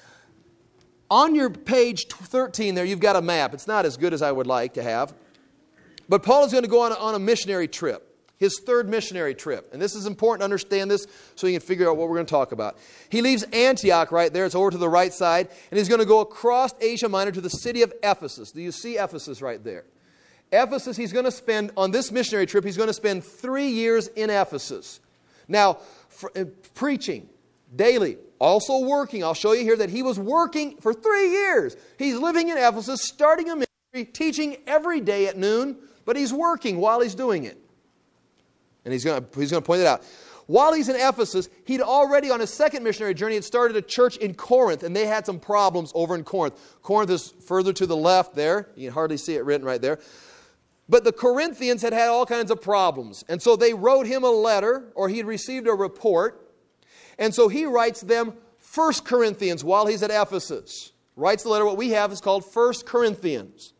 [SPEAKER 2] On your page 13 there, you've got a map. It's not as good as I would like to have. But Paul is going to go on a missionary trip, his third missionary trip. And this is important to understand this so you can figure out what we're going to talk about. He leaves Antioch right there. It's over to the right side. And he's going to go across Asia Minor to the city of Ephesus. Do you see Ephesus right there? Ephesus, he's going to spend, on this missionary trip, he's going to spend 3 years in Ephesus. Now, preaching daily, also working. I'll show you here that he was working for 3 years. He's living in Ephesus, starting a ministry, teaching every day at noon, but he's working while he's doing it. And he's going to point it out. While he's in Ephesus, he'd already, on his second missionary journey, had started a church in Corinth, and they had some problems over in Corinth. Corinth is further to the left there. You can hardly see it written right there. But the Corinthians had all kinds of problems. And so they wrote him a letter, or he had received a report. And so he writes them 1 Corinthians while he's at Ephesus. Writes the letter. What we have is called 1 Corinthians.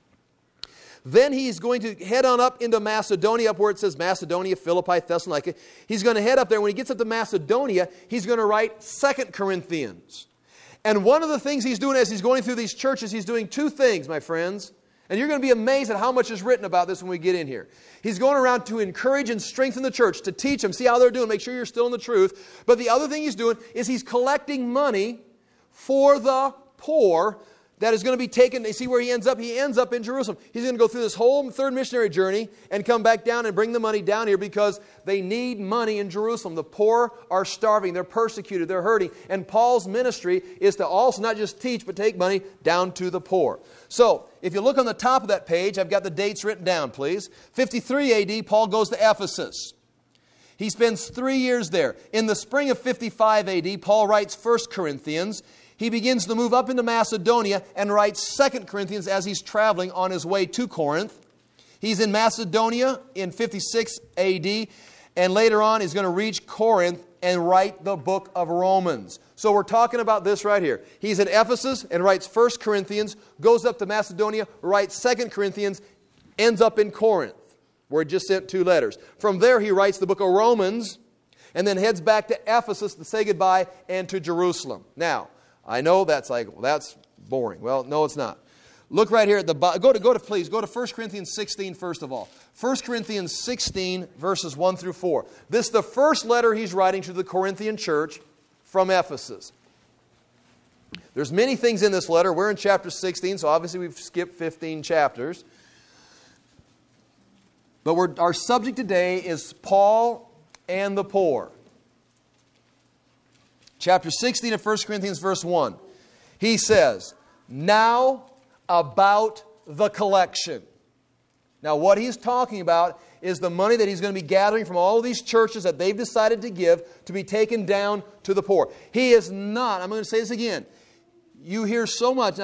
[SPEAKER 2] Then he's going to head on up into Macedonia, up where it says Macedonia, Philippi, Thessalonica. He's going to head up there. When he gets up to Macedonia, he's going to write 2 Corinthians. And one of the things he's doing as he's going through these churches, he's doing two things, my friends. And you're going to be amazed at how much is written about this when we get in here. He's going around to encourage and strengthen the church, to teach them, see how they're doing, make sure you're still in the truth. But the other thing he's doing is he's collecting money for the poor that is going to be taken. You see where he ends up? He ends up in Jerusalem. He's going to go through this whole third missionary journey and come back down and bring the money down here because they need money in Jerusalem. The poor are starving. They're persecuted. They're hurting. And Paul's ministry is to also not just teach, but take money down to the poor. So, if you look on the top of that page, I've got the dates written down, please. 53 A.D., Paul goes to Ephesus. He spends 3 years there. In the spring of 55 A.D., Paul writes 1 Corinthians. He begins to move up into Macedonia and writes 2 Corinthians as he's traveling on his way to Corinth. He's in Macedonia in 56 A.D., and later on he's going to reach Corinth and write the book of Romans. So we're talking about this right here. He's in Ephesus and writes 1 Corinthians, goes up to Macedonia, writes 2 Corinthians, ends up in Corinth, where he just sent 2 letters. From there he writes the book of Romans, and then heads back to Ephesus to say goodbye and to Jerusalem. Now, I know that's like, well, that's boring. Well, no, it's not. Look right here at the bottom. Please go to 1 Corinthians 16 first of all. 1 Corinthians 16 verses 1 through 4. This is the first letter he's writing to the Corinthian church from Ephesus. There's many things in this letter. We're in chapter 16, so obviously we've skipped 15 chapters. But our subject today is Paul and the poor. Chapter 16 of 1 Corinthians, verse 1. He says, now about the collection. Now what he's talking about is the money that he's going to be gathering from all of these churches that they've decided to give to be taken down to the poor. He is not, I'm going to say this again, you hear so much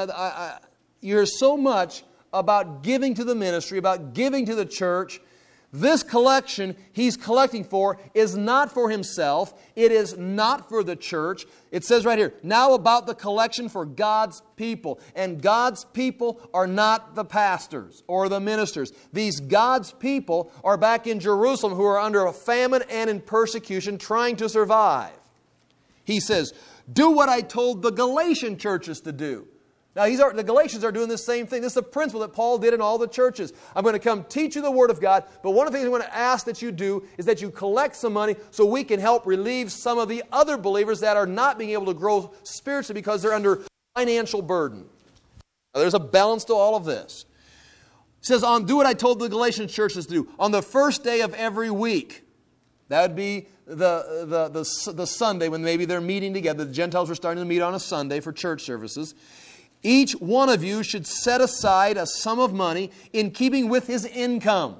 [SPEAKER 2] about giving to the ministry, about giving to the church. This collection he's collecting for is not for himself. It is not for the church. It says right here, now about the collection for God's people. And God's people are not the pastors or the ministers. These God's people are back in Jerusalem who are under a famine and in persecution trying to survive. He says, do what I told the Galatian churches to do. Now, the Galatians are doing the same thing. This is a principle that Paul did in all the churches. I'm going to come teach you the Word of God, but one of the things I'm going to ask that you do is that you collect some money so we can help relieve some of the other believers that are not being able to grow spiritually because they're under financial burden. Now, there's a balance to all of this. It says, do what I told the Galatian churches to do. On the first day of every week, that would be the Sunday when maybe they're meeting together. The Gentiles were starting to meet on a Sunday for church services. Each one of you should set aside a sum of money in keeping with his income.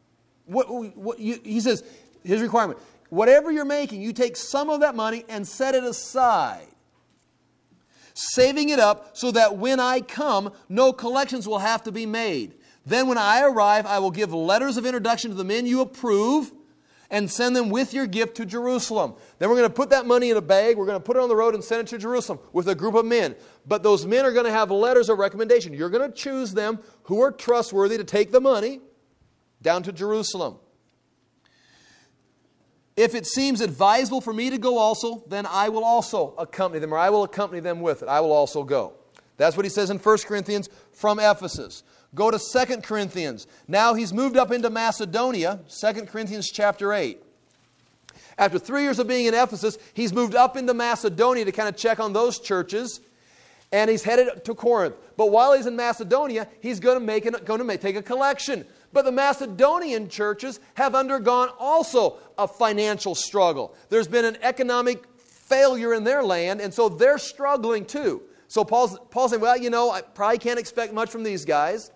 [SPEAKER 2] He says, his requirement, whatever you're making, you take some of that money and set it aside, saving it up so that when I come, no collections will have to be made. Then when I arrive, I will give letters of introduction to the men you approve and send them with your gift to Jerusalem. Then we're going to put that money in a bag. We're going to put it on the road and send it to Jerusalem with a group of men. But those men are going to have letters of recommendation. You're going to choose them who are trustworthy to take the money down to Jerusalem. If it seems advisable for me to go also, then I will also accompany them, or I will accompany them with it. I will also go. That's what he says in 1 Corinthians from Ephesus. Go to 2 Corinthians. Now he's moved up into Macedonia, 2 Corinthians chapter 8. After 3 years of being in Ephesus, he's moved up into Macedonia to kind of check on those churches, and he's headed to Corinth. But while he's in Macedonia, he's going to take a collection. But the Macedonian churches have undergone also a financial struggle. There's been an economic failure in their land, and so they're struggling too. So Paul's saying, well, I probably can't expect much from these guys.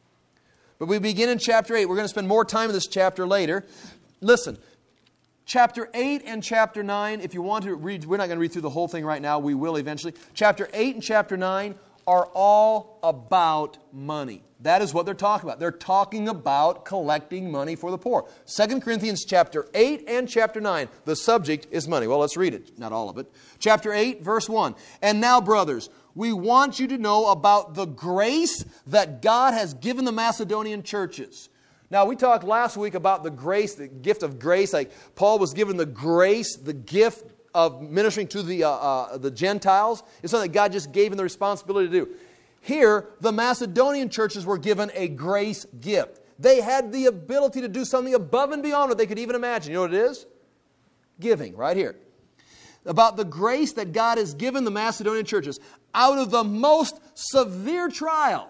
[SPEAKER 2] But we begin in chapter 8. We're going to spend more time in this chapter later. Listen, chapter 8 and chapter 9, if you want to read, we're not going to read through the whole thing right now. We will eventually. Chapter 8 and chapter 9 are all about money. That is what they're talking about. They're talking about collecting money for the poor. 2 Corinthians chapter 8 and chapter 9, the subject is money. Well, let's read it. Not all of it. Chapter 8, verse 1. And now, brothers, we want you to know about the grace that God has given the Macedonian churches. Now, we talked last week about the grace, the gift of grace. Like Paul was given the grace, the gift of ministering to the Gentiles. It's something that God just gave him the responsibility to do. Here, the Macedonian churches were given a grace gift. They had the ability to do something above and beyond what they could even imagine. You know what it is? Giving, right here. About the grace that God has given the Macedonian churches out of the most severe trial.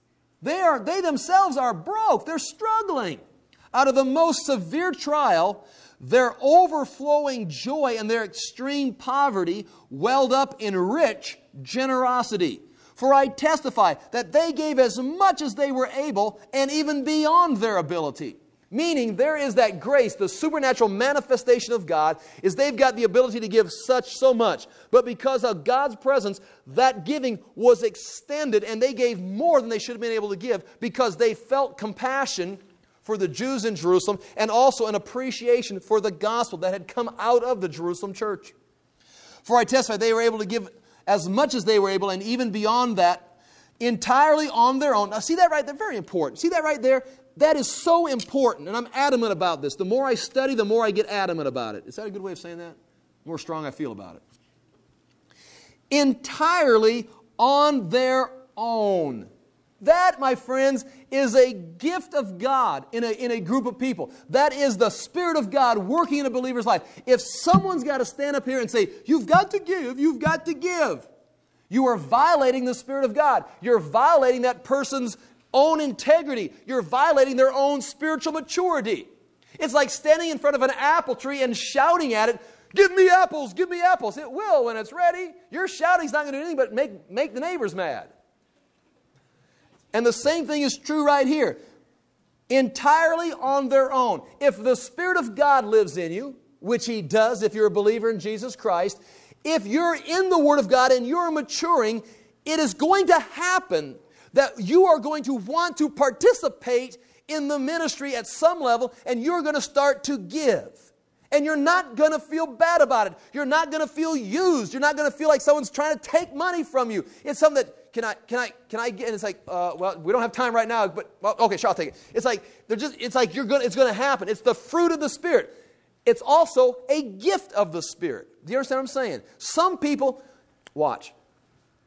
[SPEAKER 2] They themselves are broke. They're struggling. Out of the most severe trial, their overflowing joy and their extreme poverty welled up in rich generosity. For I testify that they gave as much as they were able and even beyond their ability. Meaning there is that grace, the supernatural manifestation of God, is they've got the ability to give so much. But because of God's presence, that giving was extended and they gave more than they should have been able to give because they felt compassion for the Jews in Jerusalem and also an appreciation for the gospel that had come out of the Jerusalem church. For I testify they were able to give as much as they were able and even beyond that entirely on their own. Now see that right there? Very important. See that right there? That is so important, and I'm adamant about this. The more I study, the more I get adamant about it. Is that a good way of saying that? The more strong I feel about it. Entirely on their own. That, my friends, is a gift of God in a group of people. That is the Spirit of God working in a believer's life. If someone's got to stand up here and say, you've got to give, you are violating the Spirit of God. You're violating that person's own integrity. You're violating their own spiritual maturity. It's like standing in front of an apple tree and shouting at it, give me apples, give me apples. It will when it's ready. Your shouting's not going to do anything but make the neighbors mad. And the same thing is true right here. Entirely on their own. If the Spirit of God lives in you, which He does if you're a believer in Jesus Christ, if you're in the Word of God and you're maturing, it is going to happen that you are going to want to participate in the ministry at some level, and you're going to start to give. And you're not going to feel bad about it. You're not going to feel used. You're not going to feel like someone's trying to take money from you. It's something that, can I get, and it's like, well, we don't have time right now, but, well, okay, sure, I'll take it. It's like, it's going to happen. It's the fruit of the Spirit. It's also a gift of the Spirit. Do you understand what I'm saying? Some people, watch.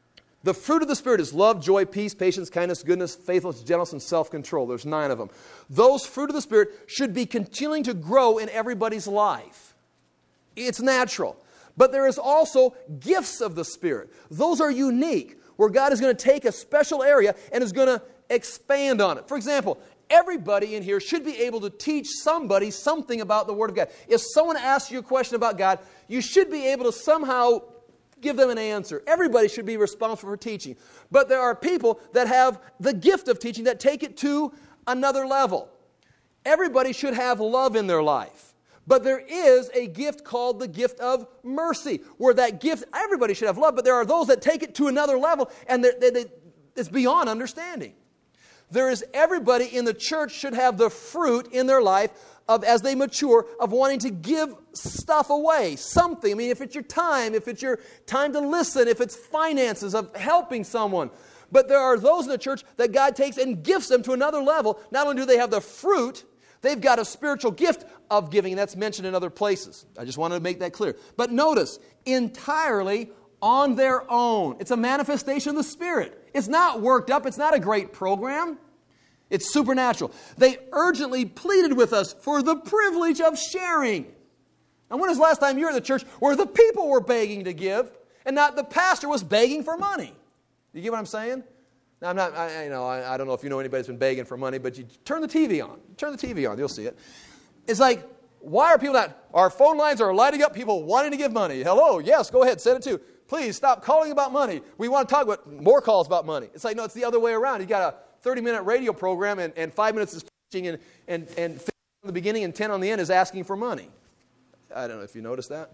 [SPEAKER 2] The fruit of the Spirit is love, joy, peace, patience, kindness, goodness, faithfulness, gentleness, and self-control. There's 9 of them. Those fruit of the Spirit should be continuing to grow in everybody's life. It's natural. But there is also gifts of the Spirit. Those are unique, where God is going to take a special area and is going to expand on it. For example, everybody in here should be able to teach somebody something about the Word of God. If someone asks you a question about God, you should be able to somehow give them an answer. Everybody should be responsible for teaching. But there are people that have the gift of teaching that take it to another level. Everybody should have love in their life. But there is a gift called the gift of mercy, where that gift, everybody should have love, but there are those that take it to another level, and it's beyond understanding. There is everybody in the church should have the fruit in their life of, as they mature, of wanting to give stuff away, something. I mean, if it's your time to listen, if it's finances, of helping someone. But there are those in the church that God takes and gifts them to another level. Not only do they have the fruit, they've got a spiritual gift of giving, and that's mentioned in other places. I just wanted to make that clear. But notice, entirely on their own. It's a manifestation of the Spirit. It's not worked up. It's not a great program. It's supernatural. They urgently pleaded with us for the privilege of sharing. And when was the last time you were in the church where the people were begging to give and not the pastor was begging for money? You get what I'm saying? Now, I don't know if you know anybody that's been begging for money, but you turn the TV on. Turn the TV on, you'll see it. It's like, why are people not? Our phone lines are lighting up, people wanting to give money. Hello, yes, go ahead, send it to. Please stop calling about money. We want to talk about more calls about money. It's like, no, it's the other way around. You got a 30-minute radio program, and 5 minutes is preaching, and 50 on the beginning and 10 on the end is asking for money. I don't know if you noticed that.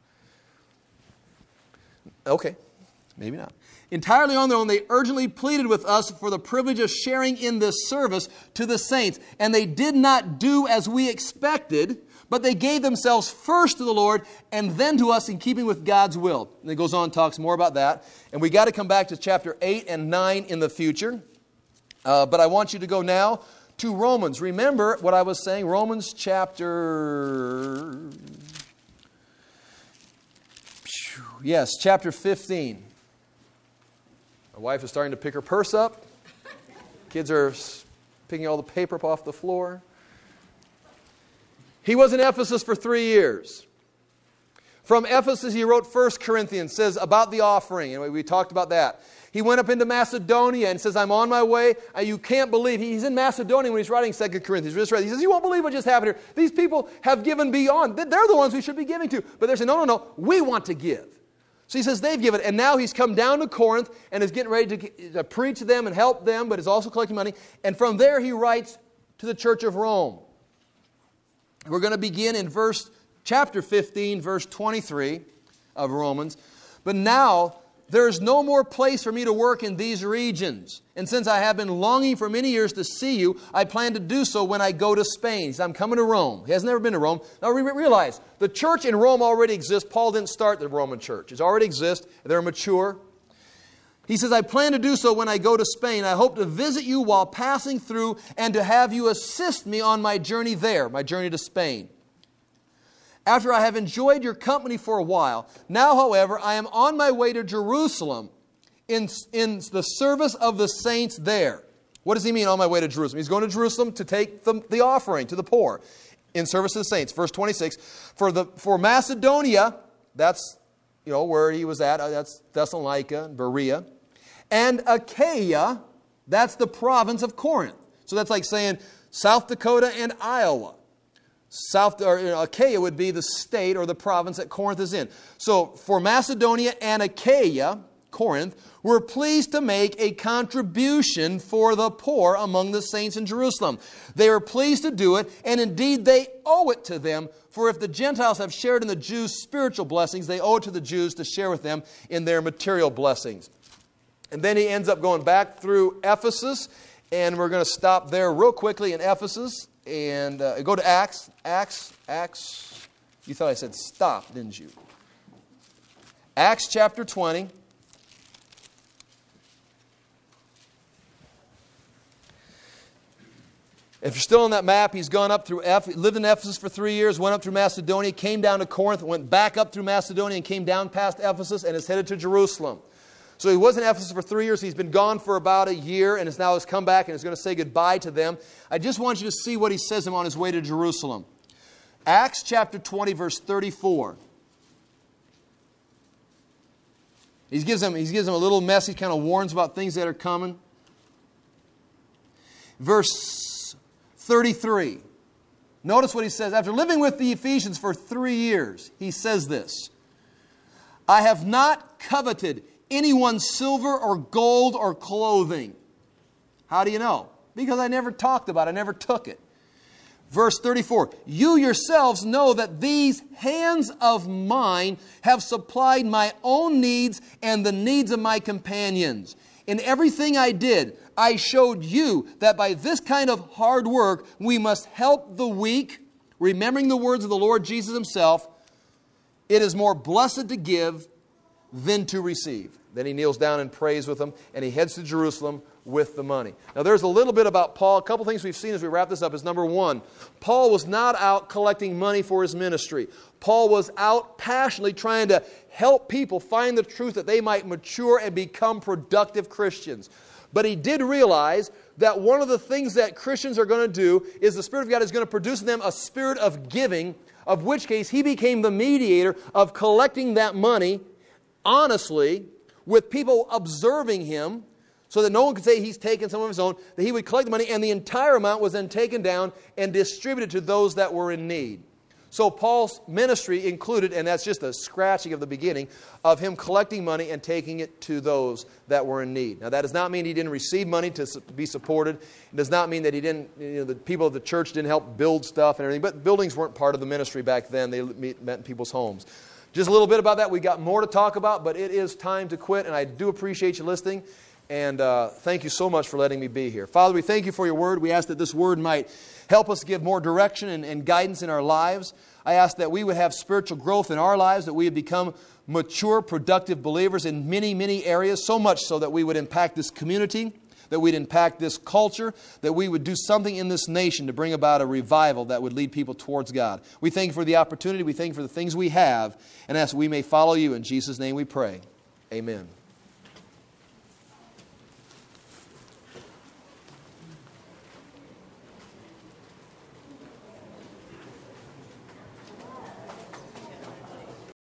[SPEAKER 2] Okay, maybe not. Entirely on their own, they urgently pleaded with us for the privilege of sharing in this service to the saints. And they did not do as we expected, but they gave themselves first to the Lord and then to us in keeping with God's will. And it goes on and talks more about that. And we got to come back to chapter 8 and 9 in the future. But I want you to go now to Romans. Remember what I was saying, Romans chapter 15. My wife is starting to pick her purse up. Kids are picking all the paper up off the floor. He was in Ephesus for 3 years. From Ephesus, he wrote 1 Corinthians, says about the offering, and we talked about that. He went up into Macedonia and says, I'm on my way. You can't believe. He's in Macedonia when he's writing 2 Corinthians. He says, you won't believe what just happened here. These people have given beyond. They're the ones we should be giving to. But they're saying, no, we want to give. So he says they've given, and now he's come down to Corinth and is getting ready to preach to them and help them, but is also collecting money. And from there he writes to the church of Rome. We're going to begin in chapter 15, verse 23 of Romans. But now there is no more place for me to work in these regions. And since I have been longing for many years to see you, I plan to do so when I go to Spain. He says, I'm coming to Rome. He has never been to Rome. Now realize, the church in Rome already exists. Paul didn't start the Roman church. It already exists. They're mature. He says, I plan to do so when I go to Spain. I hope to visit you while passing through and to have you assist me on my journey there, my journey to Spain. After I have enjoyed your company for a while, now, however, I am on my way to Jerusalem in the service of the saints there. What does he mean on my way to Jerusalem? He's going to Jerusalem to take the offering to the poor in service of the saints. Verse 26, for Macedonia, that's where he was at, that's Thessalonica and Berea, and Achaia, that's the province of Corinth. So that's like saying South Dakota and Iowa. Achaia would be the state or the province that Corinth is in. So for Macedonia and Achaia, Corinth, we're pleased to make a contribution for the poor among the saints in Jerusalem. They are pleased to do it, and indeed they owe it to them. For if the Gentiles have shared in the Jews' spiritual blessings, they owe it to the Jews to share with them in their material blessings. And then he ends up going back through Ephesus, and we're going to stop there real quickly in Ephesus. And go to Acts. You thought I said stop, didn't you? Acts chapter 20. If you're still on that map, he's gone up through, lived in Ephesus for 3 years, went up through Macedonia, came down to Corinth, went back up through Macedonia and came down past Ephesus and is headed to Jerusalem. So he was in Ephesus for 3 years. He's been gone for about a year and has come back and is going to say goodbye to them. I just want you to see what he says to them on his way to Jerusalem. Acts chapter 20, verse 34. He gives them a little message, kind of warns about things that are coming. Verse 33. Notice what he says. After living with the Ephesians for 3 years, he says this. I have not coveted anyone's silver or gold or clothing. How do you know? Because I never talked about it. I never took it. Verse 34, you yourselves know that these hands of mine have supplied my own needs and the needs of my companions. In everything I did, I showed you that by this kind of hard work, we must help the weak, remembering the words of the Lord Jesus himself, it is more blessed to give than to receive. Then he kneels down and prays with them, and he heads to Jerusalem with the money. Now there's a little bit about Paul. A couple things we've seen as we wrap this up is number one, Paul was not out collecting money for his ministry. Paul was out passionately trying to help people find the truth that they might mature and become productive Christians. But he did realize that one of the things that Christians are going to do is the Spirit of God is going to produce in them a spirit of giving, of which case he became the mediator of collecting that money honestly with people observing him, so that no one could say he's taken some of his own, that he would collect the money, and the entire amount was then taken down and distributed to those that were in need. So Paul's ministry included, and that's just a scratching of the beginning, of him collecting money and taking it to those that were in need. Now that does not mean he didn't receive money to be supported. It does not mean that he didn't, the people of the church didn't help build stuff and everything, but buildings weren't part of the ministry back then. They met in people's homes. Just a little bit about that. We got more to talk about, but it is time to quit, and I do appreciate you listening. And thank you so much for letting me be here. Father, we thank you for your word. We ask that this word might help us give more direction and guidance in our lives. I ask that we would have spiritual growth in our lives, that we would become mature, productive believers in many, many areas, so much so that we would impact this community, that we'd impact this culture, that we would do something in this nation to bring about a revival that would lead people towards God. We thank you for the opportunity. We thank you for the things we have, and ask that we may follow you. In Jesus' name we pray. Amen.